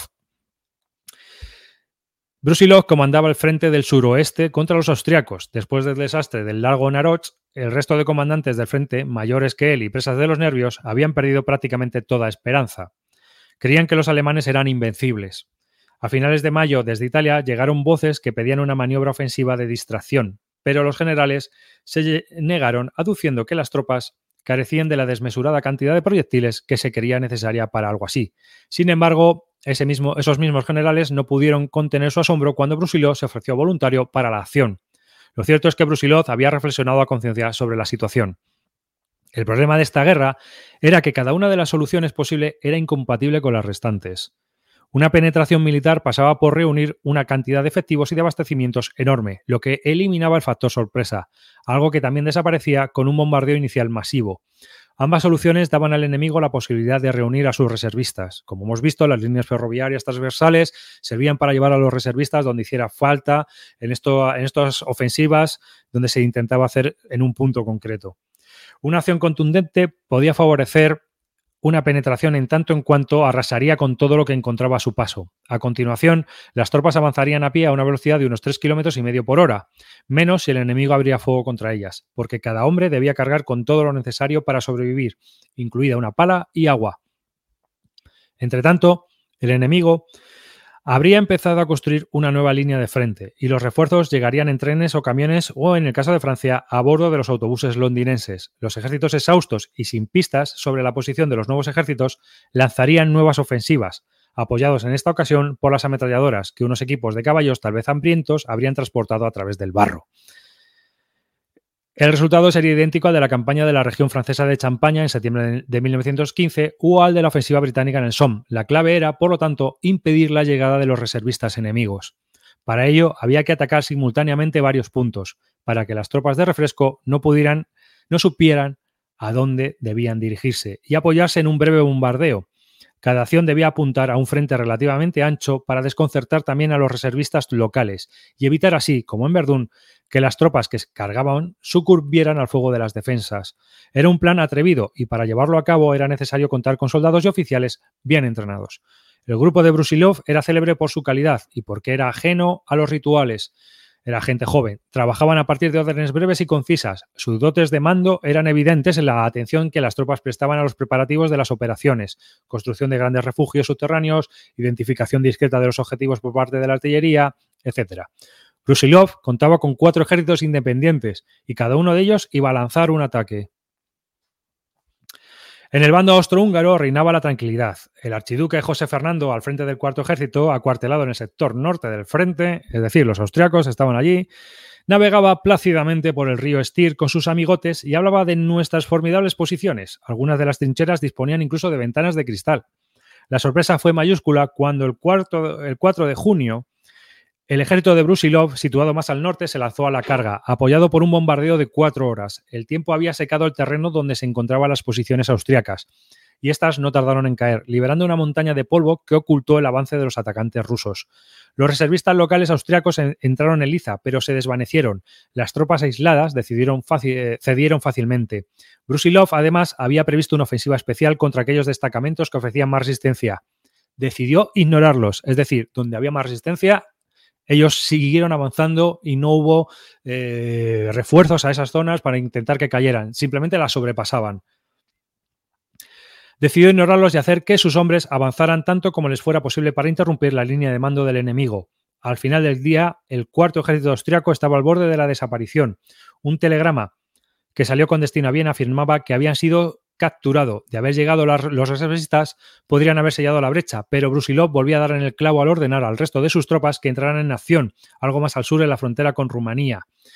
Brusilov comandaba el frente del suroeste contra los austriacos. Después del desastre del lago Naroch, el resto de comandantes del frente, mayores que él y presas de los nervios, habían perdido prácticamente toda esperanza. Creían que los alemanes eran invencibles. A finales de mayo, desde Italia, llegaron voces que pedían una maniobra ofensiva de distracción, pero los generales se negaron aduciendo que las tropas carecían de la desmesurada cantidad de proyectiles que se creía necesaria para algo así. Sin embargo, ese mismo, esos mismos generales no pudieron contener su asombro cuando Brusilov se ofreció voluntario para la acción. Lo cierto es que Brusilov había reflexionado a conciencia sobre la situación. El problema de esta guerra era que cada una de las soluciones posibles era incompatible con las restantes. Una penetración militar pasaba por reunir una cantidad de efectivos y de abastecimientos enorme, lo que eliminaba el factor sorpresa, algo que también desaparecía con un bombardeo inicial masivo. Ambas soluciones daban al enemigo la posibilidad de reunir a sus reservistas. Como hemos visto, las líneas ferroviarias transversales servían para llevar a los reservistas donde hiciera falta en, esto, en estas ofensivas donde se intentaba hacer en un punto concreto. Una acción contundente podía favorecer una penetración en tanto en cuanto arrasaría con todo lo que encontraba a su paso. A continuación, las tropas avanzarían a pie a una velocidad de unos tres kilómetros y medio por hora, menos si el enemigo abría fuego contra ellas, porque cada hombre debía cargar con todo lo necesario para sobrevivir, incluida una pala y agua. Entretanto, el enemigo habría empezado a construir una nueva línea de frente y los refuerzos llegarían en trenes o camiones o, en el caso de Francia, a bordo de los autobuses londinenses. Los ejércitos exhaustos y sin pistas sobre la posición de los nuevos ejércitos lanzarían nuevas ofensivas, apoyados en esta ocasión por las ametralladoras que unos equipos de caballos tal vez hambrientos habrían transportado a través del barro. El resultado sería idéntico al de la campaña de la región francesa de Champaña en septiembre de mil novecientos quince o al de la ofensiva británica en el Somme. La clave era, por lo tanto, impedir la llegada de los reservistas enemigos. Para ello, había que atacar simultáneamente varios puntos, para que las tropas de refresco no pudieran, no supieran a dónde debían dirigirse y apoyarse en un breve bombardeo. Cada acción debía apuntar a un frente relativamente ancho para desconcertar también a los reservistas locales y evitar así, como en Verdún, que las tropas que cargaban sucumbieran al fuego de las defensas. Era un plan atrevido y para llevarlo a cabo era necesario contar con soldados y oficiales bien entrenados. El grupo de Brusilov era célebre por su calidad y porque era ajeno a los rituales. Era gente joven, trabajaban a partir de órdenes breves y concisas. Sus dotes de mando eran evidentes en la atención que las tropas prestaban a los preparativos de las operaciones, construcción de grandes refugios subterráneos, identificación discreta de los objetivos por parte de la artillería, etcétera. Brusilov contaba con cuatro ejércitos independientes y cada uno de ellos iba a lanzar un ataque. En el bando austrohúngaro reinaba la tranquilidad. El archiduque José Fernando, al frente del cuarto ejército, acuartelado en el sector norte del frente, es decir, los austriacos estaban allí, navegaba plácidamente por el río Styr con sus amigotes y hablaba de nuestras formidables posiciones. Algunas de las trincheras disponían incluso de ventanas de cristal. La sorpresa fue mayúscula cuando el, cuarto, el cuatro de junio el ejército de Brusilov, situado más al norte, se lanzó a la carga, apoyado por un bombardeo de cuatro horas. El tiempo había secado el terreno donde se encontraban las posiciones austriacas, y estas no tardaron en caer, liberando una montaña de polvo que ocultó el avance de los atacantes rusos. Los reservistas locales austriacos en, entraron en liza, pero se desvanecieron. Las tropas aisladas decidieron fácil, eh, cedieron fácilmente. Brusilov, además, había previsto una ofensiva especial contra aquellos destacamentos que ofrecían más resistencia. Decidió ignorarlos, es decir, donde había más resistencia, ellos siguieron avanzando y no hubo eh, refuerzos a esas zonas para intentar que cayeran. Simplemente las sobrepasaban. Decidió ignorarlos y hacer que sus hombres avanzaran tanto como les fuera posible para interrumpir la línea de mando del enemigo. Al final del día, el cuarto ejército austriaco estaba al borde de la desaparición. Un telegrama que salió con destino a Viena afirmaba que habían sido capturado. De haber llegado los reservistas, podrían haber sellado la brecha, pero Brusilov volvía a dar en el clavo al ordenar al resto de sus tropas que entraran en acción, algo más al sur en la frontera con Rumanía.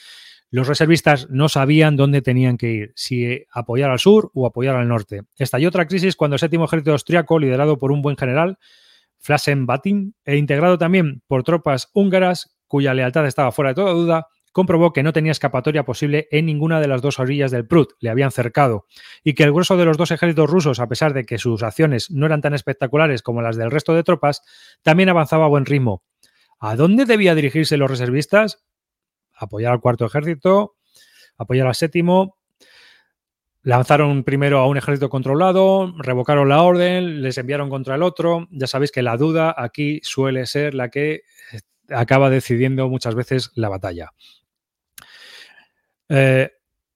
Los reservistas no sabían dónde tenían que ir, si apoyar al sur o apoyar al norte. Estalló otra crisis cuando el séptimo ejército austriaco, liderado por un buen general, Flaschen-Battin, e integrado también por tropas húngaras, cuya lealtad estaba fuera de toda duda, comprobó que no tenía escapatoria posible en ninguna de las dos orillas del Prut, le habían cercado, y que el grueso de los dos ejércitos rusos, a pesar de que sus acciones no eran tan espectaculares como las del resto de tropas, también avanzaba a buen ritmo. ¿A dónde debía dirigirse los reservistas? Apoyar al cuarto ejército, apoyar al séptimo. Lanzaron primero a un ejército controlado, revocaron la orden, les enviaron contra el otro. Ya sabéis que la duda aquí suele ser la que acaba decidiendo muchas veces la batalla. Eh,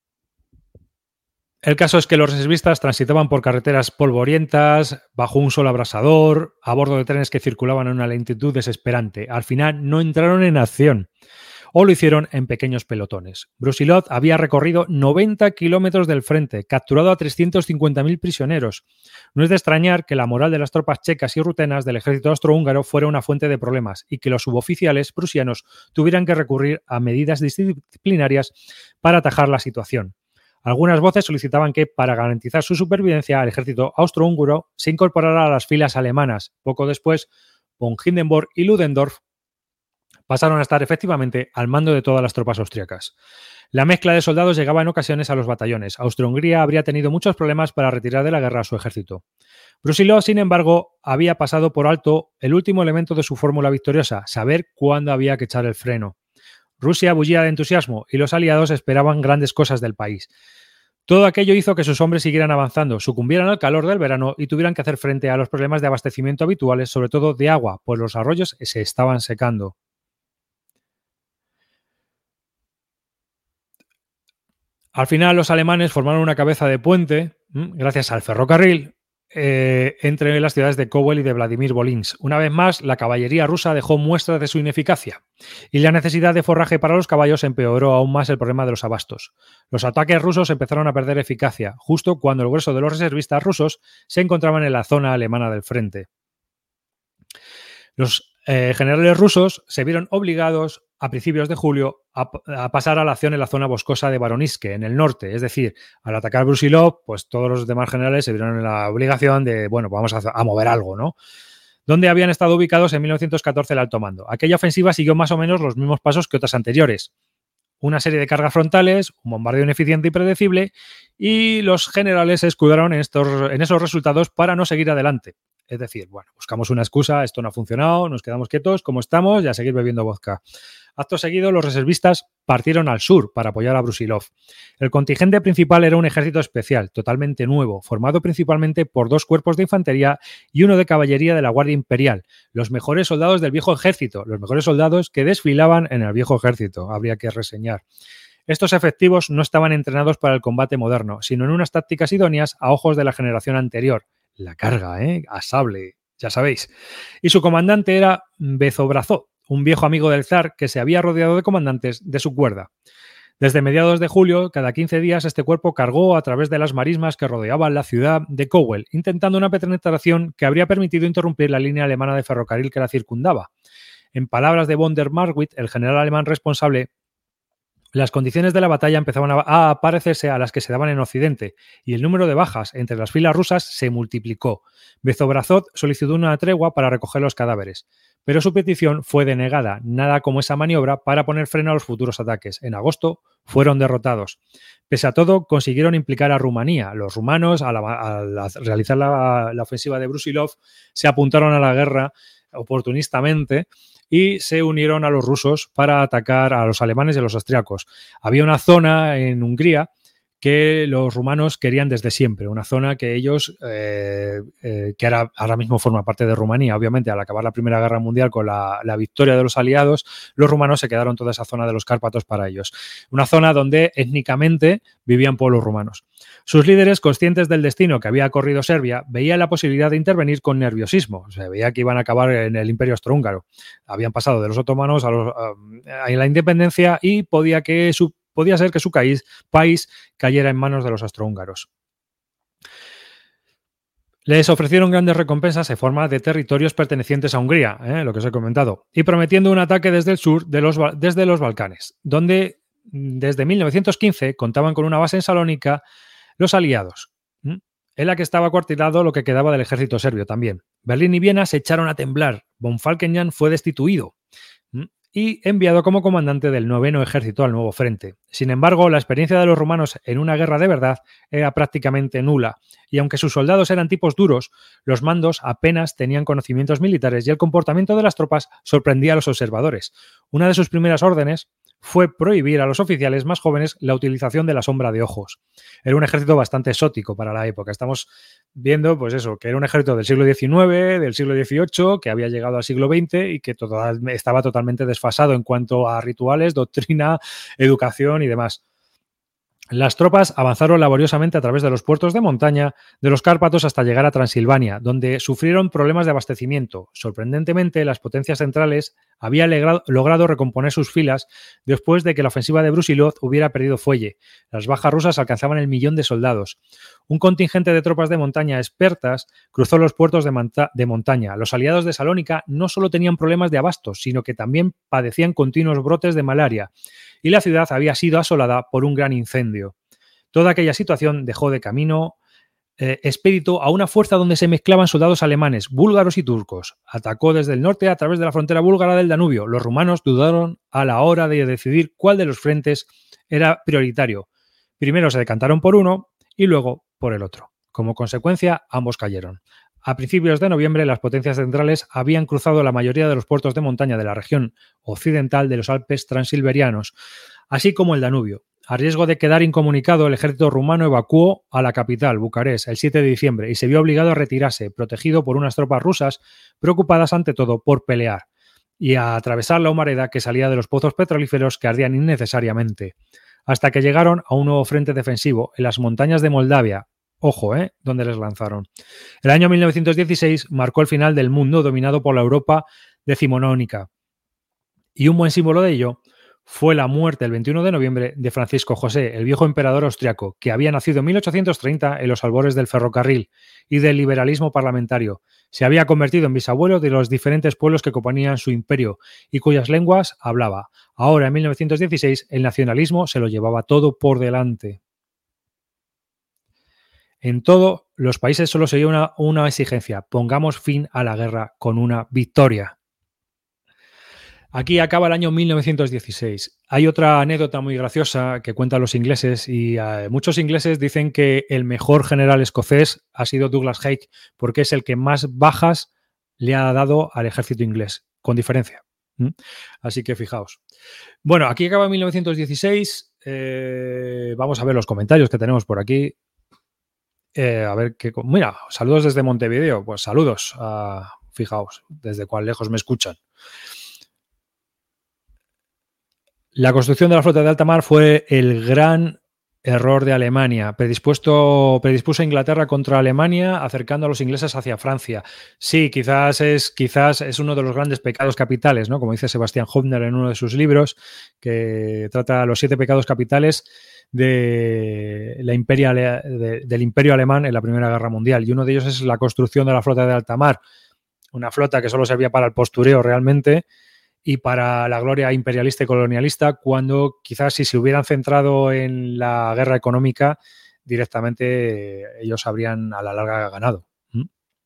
el caso es que los reservistas transitaban por carreteras polvorientas, bajo un sol abrasador, a bordo de trenes que circulaban a una lentitud desesperante. Al final no entraron en acción, o lo hicieron en pequeños pelotones. Brusilov había recorrido noventa kilómetros del frente, capturado a trescientos cincuenta mil prisioneros. No es de extrañar que la moral de las tropas checas y rutenas del ejército austrohúngaro fuera una fuente de problemas y que los suboficiales prusianos tuvieran que recurrir a medidas disciplinarias para atajar la situación. Algunas voces solicitaban que, para garantizar su supervivencia, el ejército austrohúngaro se incorporara a las filas alemanas. Poco después, von Hindenburg y Ludendorff pasaron a estar efectivamente al mando de todas las tropas austriacas. La mezcla de soldados llegaba en ocasiones a los batallones. Austria-Hungría habría tenido muchos problemas para retirar de la guerra a su ejército. Brusilov, sin embargo, había pasado por alto el último elemento de su fórmula victoriosa, saber cuándo había que echar el freno. Rusia bullía de entusiasmo y los aliados esperaban grandes cosas del país. Todo aquello hizo que sus hombres siguieran avanzando, sucumbieran al calor del verano y tuvieran que hacer frente a los problemas de abastecimiento habituales, sobre todo de agua, pues los arroyos se estaban secando. Al final, los alemanes formaron una cabeza de puente, gracias al ferrocarril, eh, entre las ciudades de Kowel y de Vladimir Volynsk. Una vez más, la caballería rusa dejó muestras de su ineficacia y la necesidad de forraje para los caballos empeoró aún más el problema de los abastos. Los ataques rusos empezaron a perder eficacia, justo cuando el grueso de los reservistas rusos se encontraban en la zona alemana del frente. Los eh, generales rusos se vieron obligados a principios de julio a, a pasar a la acción en la zona boscosa de Voronezh, en el norte. Es decir, al atacar Brusilov, pues todos los demás generales se vieron en la obligación de, bueno, vamos a, a mover algo, ¿no? Donde habían estado ubicados en mil novecientos catorce el alto mando. Aquella ofensiva siguió más o menos los mismos pasos que otras anteriores. Una serie de cargas frontales, un bombardeo ineficiente y predecible, y los generales se escudaron en, estos, en esos resultados para no seguir adelante. Es decir, bueno, buscamos una excusa, esto no ha funcionado, nos quedamos quietos como estamos y a seguir bebiendo vodka. Acto seguido, los reservistas partieron al sur para apoyar a Brusilov. El contingente principal era un ejército especial, totalmente nuevo, formado principalmente por dos cuerpos de infantería y uno de caballería de la Guardia Imperial, los mejores soldados del viejo ejército, los mejores soldados que desfilaban en el viejo ejército, habría que reseñar. Estos efectivos no estaban entrenados para el combate moderno, sino en unas tácticas idóneas a ojos de la generación anterior. La carga, ¿eh? A sable, ya sabéis. Y su comandante era Bezobrazov, un viejo amigo del zar que se había rodeado de comandantes de su cuerda. Desde mediados de julio, cada quince días, este cuerpo cargó a través de las marismas que rodeaban la ciudad de Kowel, intentando una penetración que habría permitido interrumpir la línea alemana de ferrocarril que la circundaba. En palabras de von der Marwitz, el general alemán responsable, las condiciones de la batalla empezaban a parecerse a las que se daban en Occidente y el número de bajas entre las filas rusas se multiplicó. Bezobrazov solicitó una tregua para recoger los cadáveres, pero su petición fue denegada, nada como esa maniobra para poner freno a los futuros ataques. En agosto fueron derrotados. Pese a todo, consiguieron implicar a Rumanía. Los rumanos, a, la, a la, realizar la, la ofensiva de Brusilov, se apuntaron a la guerra oportunistamente y se unieron a los rusos para atacar a los alemanes y a los austriacos. Había una zona en Hungría que los rumanos querían desde siempre, una zona que ellos, eh, eh, que ahora, ahora mismo forma parte de Rumanía, obviamente al acabar la Primera Guerra Mundial con la, la victoria de los aliados, los rumanos se quedaron toda esa zona de los Cárpatos para ellos. Una zona donde étnicamente vivían pueblos rumanos. Sus líderes, conscientes del destino que había corrido Serbia, veían la posibilidad de intervenir con nerviosismo. Se veía que iban a acabar en el Imperio Austrohúngaro. Habían pasado de los otomanos a, los, a, a la independencia y podía que su Podía ser que su país, país cayera en manos de los austrohúngaros. Les ofrecieron grandes recompensas en forma de territorios pertenecientes a Hungría, ¿eh? Lo que os he comentado, y prometiendo un ataque desde el sur, de los, desde los Balcanes, donde desde mil novecientos quince contaban con una base en Salónica los aliados, ¿m? en la que estaba cuartelado lo que quedaba del ejército serbio también. Berlín y Viena se echaron a temblar. Von Falkenhayn fue destituido ¿m? y enviado como comandante del noveno ejército al nuevo frente. Sin embargo, la experiencia de los rumanos en una guerra de verdad era prácticamente nula, y aunque sus soldados eran tipos duros, los mandos apenas tenían conocimientos militares y el comportamiento de las tropas sorprendía a los observadores. Una de sus primeras órdenes fue prohibir a los oficiales más jóvenes la utilización de la sombra de ojos. Era un ejército bastante exótico para la época. Estamos viendo, pues eso, que era un ejército del siglo diecinueve, del siglo dieciocho, que había llegado al siglo veinte y que total, estaba totalmente desfasado en cuanto a rituales, doctrina, educación y demás. Las tropas avanzaron laboriosamente a través de los puertos de montaña de los Cárpatos hasta llegar a Transilvania, donde sufrieron problemas de abastecimiento. Sorprendentemente, las potencias centrales habían logrado recomponer sus filas después de que la ofensiva de Brusilov hubiera perdido fuelle. Las bajas rusas alcanzaban el millón de soldados. Un contingente de tropas de montaña expertas cruzó los puertos de, monta- de montaña. Los aliados de Salónica no solo tenían problemas de abastos, sino que también padecían continuos brotes de malaria, y la ciudad había sido asolada por un gran incendio. Toda aquella situación dejó de camino eh, expedito a una fuerza donde se mezclaban soldados alemanes, búlgaros y turcos. Atacó desde el norte a través de la frontera búlgara del Danubio. Los rumanos dudaron a la hora de decidir cuál de los frentes era prioritario. Primero se decantaron por uno y luego por el otro. Como consecuencia, ambos cayeron. A principios de noviembre, las potencias centrales habían cruzado la mayoría de los puertos de montaña de la región occidental de los Alpes transilverianos, así como el Danubio. A riesgo de quedar incomunicado, el ejército rumano evacuó a la capital, Bucarest, el siete de diciembre y se vio obligado a retirarse, protegido por unas tropas rusas preocupadas ante todo por pelear y a atravesar la humareda que salía de los pozos petrolíferos que ardían innecesariamente, hasta que llegaron a un nuevo frente defensivo en las montañas de Moldavia. Ojo, ¿eh? Donde les lanzaron. El año mil novecientos dieciséis marcó el final del mundo dominado por la Europa decimonónica. Y un buen símbolo de ello fue la muerte el veintiuno de noviembre de Francisco José, el viejo emperador austriaco, que había nacido en mil ochocientos treinta en los albores del ferrocarril y del liberalismo parlamentario. Se había convertido en bisabuelo de los diferentes pueblos que componían su imperio y cuyas lenguas hablaba. Ahora, en mil novecientos dieciséis, el nacionalismo se lo llevaba todo por delante. En todo, los países solo seguía una, una exigencia: pongamos fin a la guerra con una victoria. Aquí acaba el año mil novecientos dieciséis. Hay otra anécdota muy graciosa que cuentan los ingleses y uh, muchos ingleses dicen que el mejor general escocés ha sido Douglas Haig porque es el que más bajas le ha dado al ejército inglés, con diferencia. ¿Mm? Así que fijaos. Bueno, aquí acaba mil novecientos dieciséis. Eh, vamos a ver los comentarios que tenemos por aquí. Eh, a ver qué... Mira, saludos desde Montevideo. Pues saludos. Uh, fijaos, desde cuán lejos me escuchan. La construcción de la flota de alta mar fue el gran error de Alemania. Predispuesto, predispuso a Inglaterra contra Alemania, acercando a los ingleses hacia Francia. Sí, quizás es, quizás es uno de los grandes pecados capitales, ¿no? Como dice Sebastián Hübner en uno de sus libros, que trata los siete pecados capitales de la imperia, de, del imperio alemán en la Primera Guerra Mundial. Y uno de ellos es la construcción de la flota de alta mar. Una flota que solo servía para el postureo realmente y para la gloria imperialista y colonialista, cuando quizás si se hubieran centrado en la guerra económica, directamente eh, ellos habrían a la larga ganado. ¿Mm?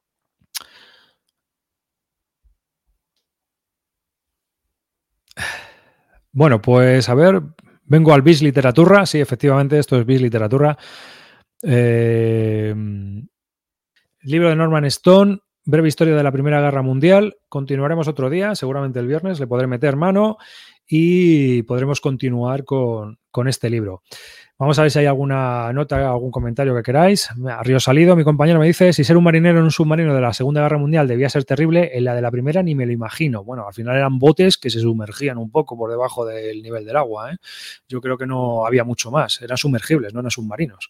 Bueno, pues a ver, vengo al Bis Literatura. Sí, efectivamente, esto es Bis Literatura. Eh, libro de Norman Stone, Breve historia de la Primera Guerra Mundial. Continuaremos otro día, seguramente el viernes, le podré meter mano y podremos continuar con, con este libro. Vamos a ver si hay alguna nota, algún comentario que queráis. A Río Salido, mi compañero me dice: si ser un marinero en un submarino de la Segunda Guerra Mundial debía ser terrible, en la de la Primera ni me lo imagino. Bueno, al final eran botes que se sumergían un poco por debajo del nivel del agua, ¿eh? Yo creo que no había mucho más. Eran sumergibles, no eran submarinos.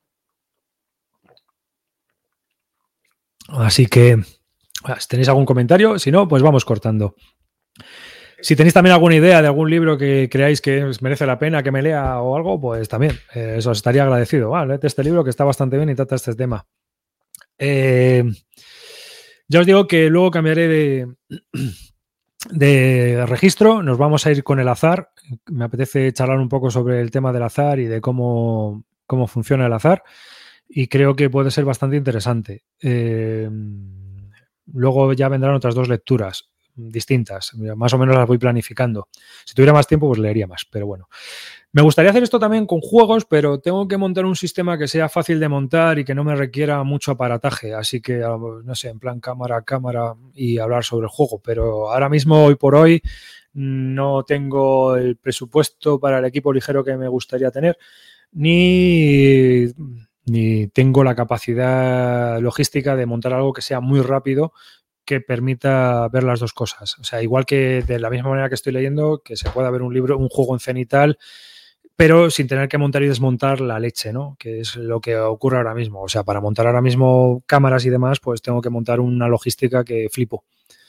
Así que, si tenéis algún comentario, si no, pues vamos cortando. Si tenéis también alguna idea de algún libro que creáis que os merece la pena que me lea o algo, pues también, eh, eso os estaría agradecido. Ah, léete este libro que está bastante bien y trata este tema. Eh, ya os digo que luego cambiaré de, de registro, nos vamos a ir con el azar. Me apetece charlar un poco sobre el tema del azar y de cómo, cómo funciona el azar, y creo que puede ser bastante interesante. Eh, luego ya vendrán otras dos lecturas distintas, más o menos las voy planificando. Si tuviera más tiempo, pues leería más, pero bueno. Me gustaría hacer esto también con juegos, pero tengo que montar un sistema que sea fácil de montar y que no me requiera mucho aparataje, así que, no sé, en plan cámara a cámara y hablar sobre el juego, pero ahora mismo, hoy por hoy, no tengo el presupuesto para el equipo ligero que me gustaría tener, ni, ni tengo la capacidad logística de montar algo que sea muy rápido, que permita ver las dos cosas. O sea, igual que de la misma manera que estoy leyendo, que se pueda ver un libro, un juego en cenital, pero sin tener que montar y desmontar la leche, ¿no? Que es lo que ocurre ahora mismo. O sea, para montar ahora mismo cámaras y demás, pues tengo que montar una logística que flipo.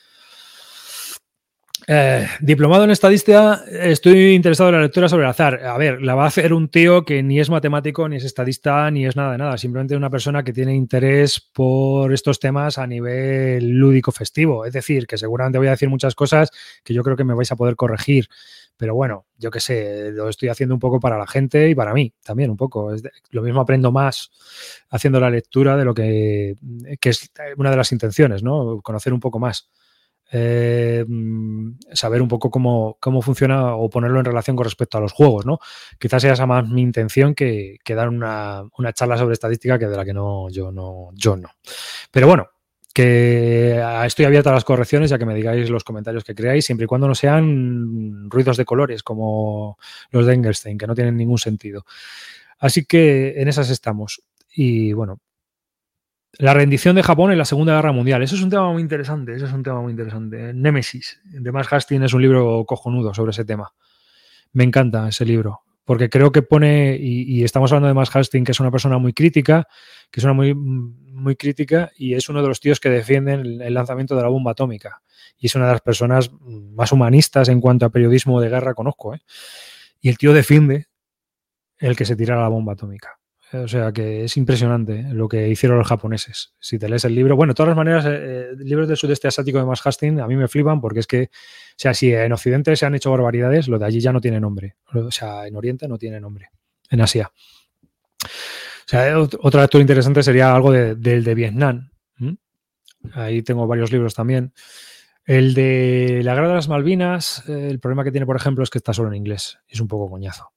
Eh, diplomado en estadística, estoy interesado en la lectura sobre el azar. A ver, la va a hacer un tío que ni es matemático, ni es estadista, ni es nada de nada. Simplemente una persona que tiene interés por estos temas a nivel lúdico festivo. Es decir, que seguramente voy a decir muchas cosas que yo creo que me vais a poder corregir. Pero bueno, yo qué sé, lo estoy haciendo un poco para la gente y para mí también un poco. Es de, lo mismo aprendo más haciendo la lectura de lo que, que es una de las intenciones, ¿no? Conocer un poco más. Eh, saber un poco cómo, cómo funciona o ponerlo en relación con respecto a los juegos, ¿no? Quizás sea esa más mi intención que, que dar una, una charla sobre estadística, que de la que no yo no yo no. Pero bueno, que estoy abierto a las correcciones, ya que me digáis los comentarios que creáis, siempre y cuando no sean ruidos de colores como los de Engelstein, que no tienen ningún sentido. Así que en esas estamos. Y bueno, la rendición de Japón en la Segunda Guerra Mundial. Eso es un tema muy interesante. Eso es un tema muy interesante. Némesis, de Max Hastings, es un libro cojonudo sobre ese tema. Me encanta ese libro, porque creo que pone, y, y estamos hablando de Max Hastings, que es una persona muy crítica, que es una muy, muy crítica, y es uno de los tíos que defienden el, el lanzamiento de la bomba atómica. Y es una de las personas más humanistas en cuanto a periodismo de guerra conozco, ¿eh? Y el tío defiende el que se tirara la bomba atómica. O sea que es impresionante, ¿eh?, lo que hicieron los japoneses. Si te lees el libro, bueno, de todas las maneras, eh, libros del sudeste asiático de Max Hastings a mí me flipan, porque es que, o sea, si en Occidente se han hecho barbaridades, lo de allí ya no tiene nombre. O sea, en Oriente no tiene nombre. En Asia. O sea, otra lectura interesante sería algo de, del de Vietnam. ¿Mm? Ahí tengo varios libros también. El de la Guerra de las Malvinas, eh, el problema que tiene, por ejemplo, es que está solo en inglés. Es un poco coñazo.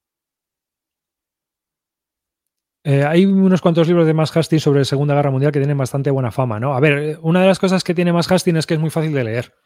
Eh, hay unos cuantos libros de Max Hastings sobre la Segunda Guerra Mundial que tienen bastante buena fama, ¿no? A ver, una de las cosas que tiene Max Hastings es que es muy fácil de leer.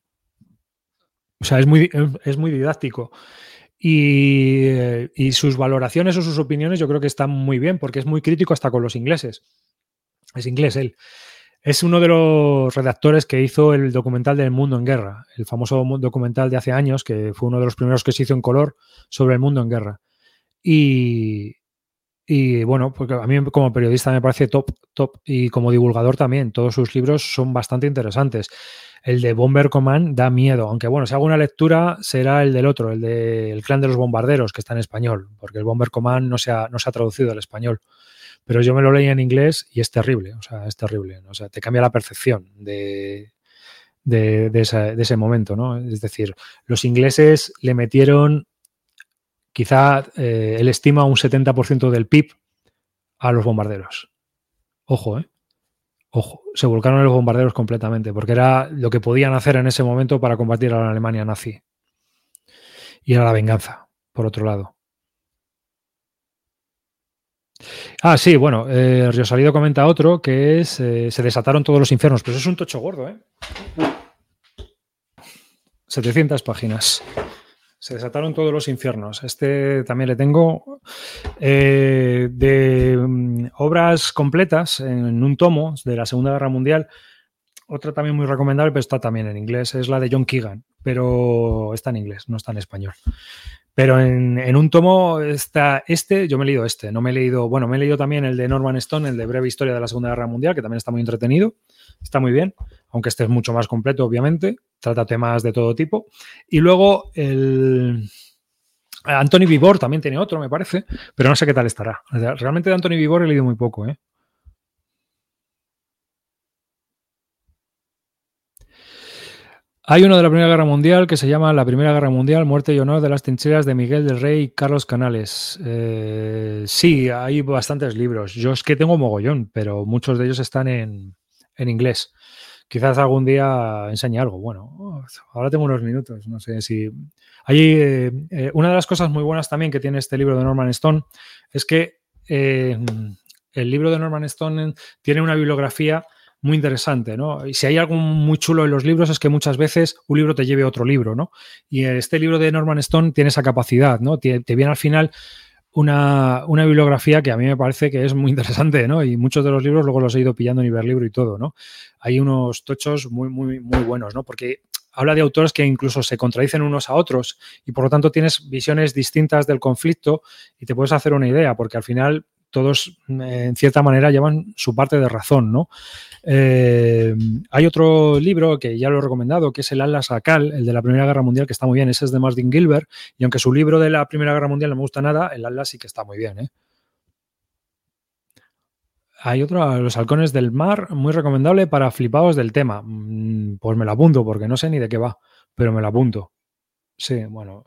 O sea, es muy, es muy didáctico. Y, y sus valoraciones o sus opiniones yo creo que están muy bien, porque es muy crítico hasta con los ingleses. Es inglés él. Es uno de los redactores que hizo el documental del Mundo en Guerra, el famoso documental de hace años, que fue uno de los primeros que se hizo en color sobre el mundo en guerra. Y, y bueno, porque a mí como periodista me parece top, top, y como divulgador también. Todos sus libros son bastante interesantes. El de Bomber Command da miedo, aunque bueno, si hago una lectura será el del otro, el de El Clan de los Bombarderos, que está en español, porque el Bomber Command no se ha, no se ha traducido al español. Pero yo me lo leí en inglés y es terrible, o sea, es terrible. O sea, te cambia la percepción de, de, de, ese, de ese momento, ¿no? Es decir, los ingleses le metieron quizá eh, él estima un setenta por ciento del P I B a los bombarderos. Ojo, ¿eh? Ojo, se volcaron en los bombarderos completamente, porque era lo que podían hacer en ese momento para combatir a la Alemania nazi. Y era la venganza, por otro lado. Ah, sí, bueno, eh, Riosalido comenta otro que es eh, se desataron todos los infiernos, pero eso es un tocho gordo, ¿eh? setecientas páginas. Se desataron todos los infiernos. Este también le tengo eh, de um, obras completas en un tomo de la Segunda Guerra Mundial. Otra también muy recomendable, pero está también en inglés, es la de John Keegan, pero está en inglés, no está en español. Pero en, en un tomo está este, yo me he leído este, no me he leído, bueno, me he leído también el de Norman Stone, el de Breve Historia de la Segunda Guerra Mundial, que también está muy entretenido, está muy bien, aunque este es mucho más completo, obviamente, trata temas de todo tipo. Y luego el Anthony Vivor también tiene otro, me parece, pero no sé qué tal estará. Realmente de Anthony Vivor he leído muy poco, ¿eh? Hay uno de la Primera Guerra Mundial que se llama La Primera Guerra Mundial, Muerte y Honor de las Trincheras de Miguel del Rey y Carlos Canales. Eh, sí, hay bastantes libros. Yo es que tengo mogollón, pero muchos de ellos están en, en inglés. Quizás algún día enseñe algo. Bueno, ahora tengo unos minutos, no sé si... Hay, eh, eh, una de las cosas muy buenas también que tiene este libro de Norman Stone es que eh, el libro de Norman Stone tiene una bibliografía muy interesante, ¿no? Y si hay algo muy chulo en los libros es que muchas veces un libro te lleve a otro libro, ¿no? Y este libro de Norman Stone tiene esa capacidad, ¿no? Te, te viene al final una, una bibliografía que a mí me parece que es muy interesante, ¿no? Y muchos de los libros luego los he ido pillando en Iberlibro y todo, ¿no? Hay unos tochos muy, muy, muy buenos, ¿no? Porque habla de autores que incluso se contradicen unos a otros y por lo tanto tienes visiones distintas del conflicto y te puedes hacer una idea, porque al final todos en cierta manera llevan su parte de razón, ¿no? Eh, hay otro libro que ya lo he recomendado, que es el Atlas Akal, el de la Primera Guerra Mundial, que está muy bien. Ese es de Martin Gilbert, y aunque su libro de la Primera Guerra Mundial no me gusta nada, el Atlas sí que está muy bien, ¿eh? Hay otro, Los Halcones del Mar, muy recomendable para flipados del tema. Pues me lo apunto, porque no sé ni de qué va, pero me lo apunto. Sí, bueno.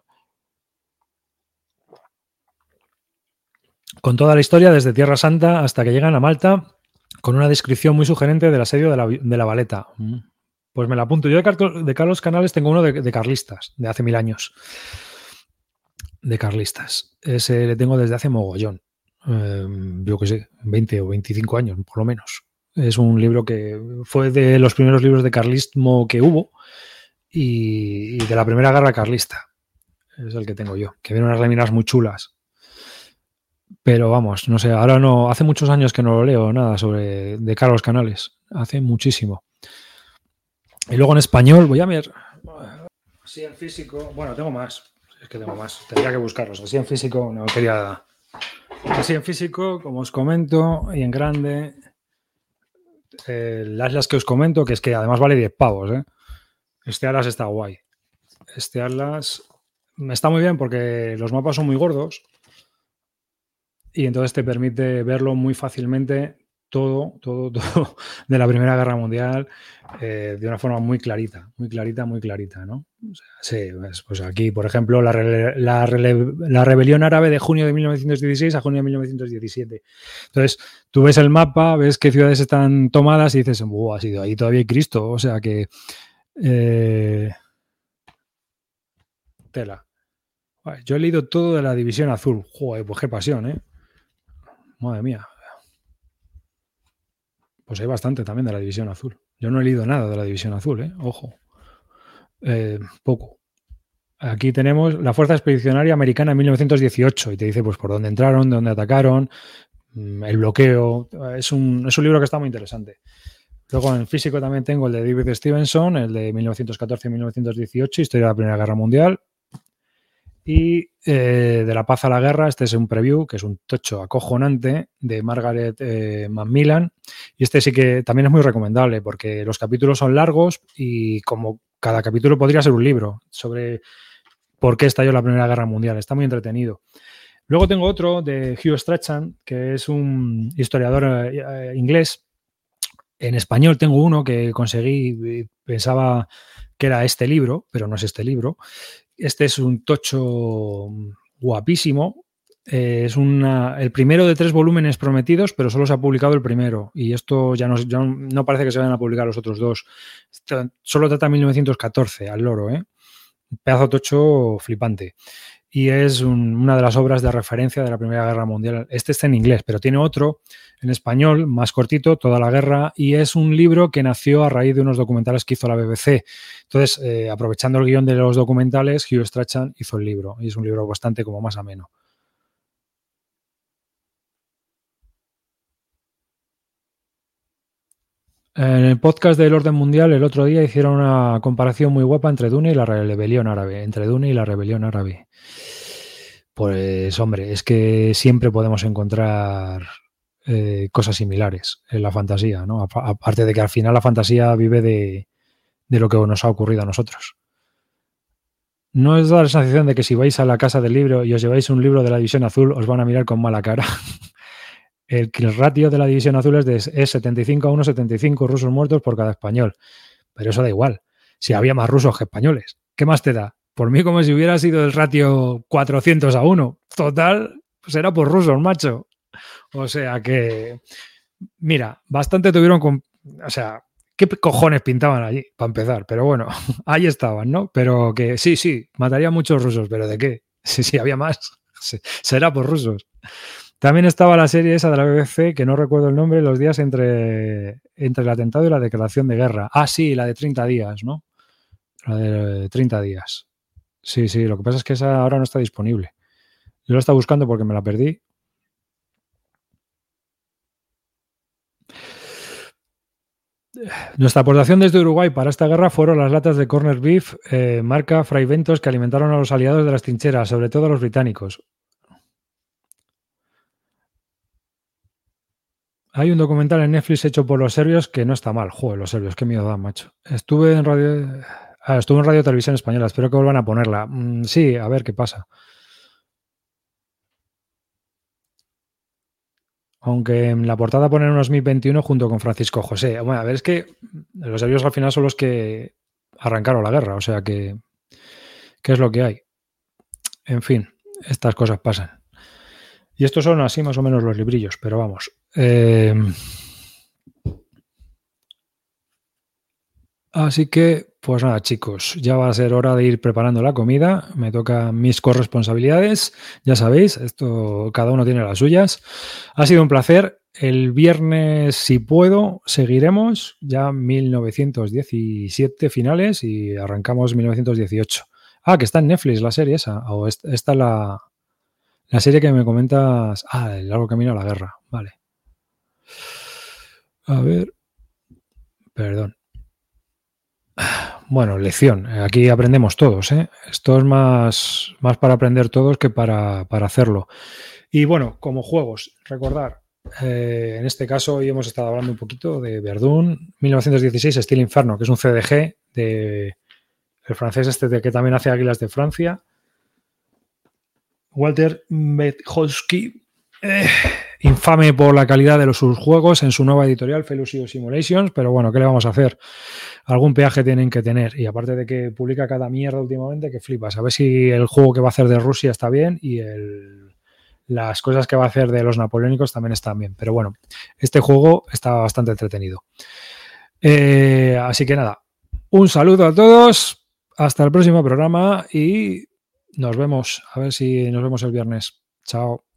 Con toda la historia desde Tierra Santa hasta que llegan a Malta, con una descripción muy sugerente del asedio de la, de la Valeta. Pues me la apunto. Yo de, de Carlos Canales tengo uno de, de carlistas, de hace mil años. De carlistas. Ese le tengo desde hace mogollón. Eh, yo qué sé, veinte o veinticinco años, por lo menos. Es un libro que fue de los primeros libros de carlismo que hubo y, y de la primera guerra carlista. Es el que tengo yo, que viene unas láminas muy chulas. Pero vamos, no sé, ahora no, hace muchos años que no lo leo nada sobre de Carlos Canales, hace muchísimo. Y luego en español, voy a ver, así en físico, bueno, tengo más, es que tengo más, tendría que buscarlos, así en físico, no quería, así en físico, como os comento, y en grande, el Atlas que os comento, que es que además vale diez pavos, ¿eh? Este Atlas está guay, este Atlas está muy bien porque los mapas son muy gordos, y entonces te permite verlo muy fácilmente todo, todo, todo de la Primera Guerra Mundial eh, de una forma muy clarita, muy clarita, muy clarita, ¿no? O sea, sí, pues, pues aquí, por ejemplo, la, rele, la, rele, la rebelión árabe de junio de mil novecientos dieciséis a junio de mil novecientos diecisiete. Entonces, tú ves el mapa, ves qué ciudades están tomadas y dices, ¡buah, ha sido ahí todavía hay Cristo! O sea que... Eh, tela. Yo he leído todo de la División Azul. Joder, pues qué pasión, ¿eh? Madre mía. Pues hay bastante también de la División Azul. Yo no he leído nada de la División Azul, ¿eh? Ojo. Eh, poco. Aquí tenemos la Fuerza Expedicionaria Americana en mil novecientos dieciocho y te dice pues por dónde entraron, de dónde atacaron, el bloqueo. Es un, es un libro que está muy interesante. Luego en físico también tengo el de David Stevenson, el de mil novecientos catorce a mil novecientos dieciocho, Historia de la Primera Guerra Mundial. Y eh, de la paz a la guerra, este es un preview, que es un tocho acojonante de Margaret eh, Macmillan. Y este sí que también es muy recomendable porque los capítulos son largos y como cada capítulo podría ser un libro sobre por qué estalló la Primera Guerra Mundial. Está muy entretenido. Luego tengo otro de Hugh Strachan, que es un historiador eh, inglés. En español tengo uno que conseguí, pensaba que era este libro, pero no es este libro. Este es un tocho guapísimo. Eh, es una, el primero de tres volúmenes prometidos, pero solo se ha publicado el primero. Y esto ya no, ya no parece que se vayan a publicar los otros dos. Esto solo trata mil novecientos catorce, al loro, ¿eh? Un pedazo tocho flipante. Y es un, una de las obras de referencia de la Primera Guerra Mundial. Este está en inglés, pero tiene otro en español, más cortito, Toda la Guerra, y es un libro que nació a raíz de unos documentales que hizo la B B C. Entonces, eh, aprovechando el guión de los documentales, Hugh Strachan hizo el libro, y es un libro bastante como más ameno. En el podcast del Orden Mundial el otro día hicieron una comparación muy guapa entre Dune y la rebelión árabe, entre Dune y la rebelión árabe. Pues hombre, es que siempre podemos encontrar eh, cosas similares en la fantasía, ¿no? Aparte de que al final la fantasía vive de, de lo que nos ha ocurrido a nosotros. ¿No os da la sensación de que si vais a la casa del libro y os lleváis un libro de la División Azul os van a mirar con mala cara? El, el ratio de la División Azul es de es setenta y cinco a uno coma setenta y cinco rusos muertos por cada español. Pero eso da igual. Si había más rusos que españoles. ¿Qué más te da? Por mí como si hubiera sido el ratio cuatrocientos a uno. Total, será por rusos, macho. O sea que, mira, bastante tuvieron con... O sea, ¿qué cojones pintaban allí? Para empezar, pero bueno, ahí estaban, ¿no? Pero que sí, sí, mataría a muchos rusos, ¿pero de qué? Sí, sí, había más. Será por rusos. También estaba la serie esa de la B B C, que no recuerdo el nombre, los días entre, entre el atentado y la declaración de guerra. Ah, sí, la de treinta días, ¿no? La de treinta días. Sí, sí, lo que pasa es que esa ahora no está disponible. Yo la estaba buscando porque me la perdí. Nuestra aportación desde Uruguay para esta guerra fueron las latas de corner beef eh, marca Fray Bentos que alimentaron a los aliados de las trincheras, sobre todo a los británicos. Hay un documental en Netflix hecho por los serbios que no está mal. Joder, los serbios, qué miedo dan, macho. Estuve en radio... Ah, estuve en Radio Televisión Española, espero que vuelvan a ponerla. Mm, sí, a ver qué pasa. Aunque en la portada ponen unos mil veintiuno junto con Francisco José. Bueno, a ver, es que los serbios al final son los que arrancaron la guerra, o sea que... ¿Qué es lo que hay? En fin, estas cosas pasan. Y estos son así más o menos los librillos, pero vamos. Eh... Así que, pues nada, chicos, ya va a ser hora de ir preparando la comida. Me tocan mis corresponsabilidades. Ya sabéis, esto cada uno tiene las suyas. Ha sido un placer. El viernes, si puedo, seguiremos ya mil novecientos diecisiete finales y arrancamos mil novecientos dieciocho. Ah, que está en Netflix la serie esa. O esta es la, la serie que me comentas. Ah, El largo camino a la guerra. Vale. A ver. Perdón. Bueno, lección. Aquí aprendemos todos, ¿eh? Esto es más, más para aprender todos que para, para hacerlo. Y bueno, como juegos, recordar, eh, en este caso hoy hemos estado hablando un poquito de Verdun, mil novecientos dieciséis, Steel Inferno, que es un C D G de el francés este de que también hace Águilas de Francia. Walter Metcholsky, eh, infame por la calidad de los, sus juegos en su nueva editorial, Felucio Simulations, pero bueno, ¿qué le vamos a hacer? Algún peaje tienen que tener, y aparte de que publica cada mierda últimamente, que flipas. A ver si el juego que va a hacer de Rusia está bien y el, las cosas que va a hacer de los napoleónicos también están bien. Pero bueno, este juego está bastante entretenido. Eh, así que nada, un saludo a todos, hasta el próximo programa y nos vemos, a ver si nos vemos el viernes. Chao.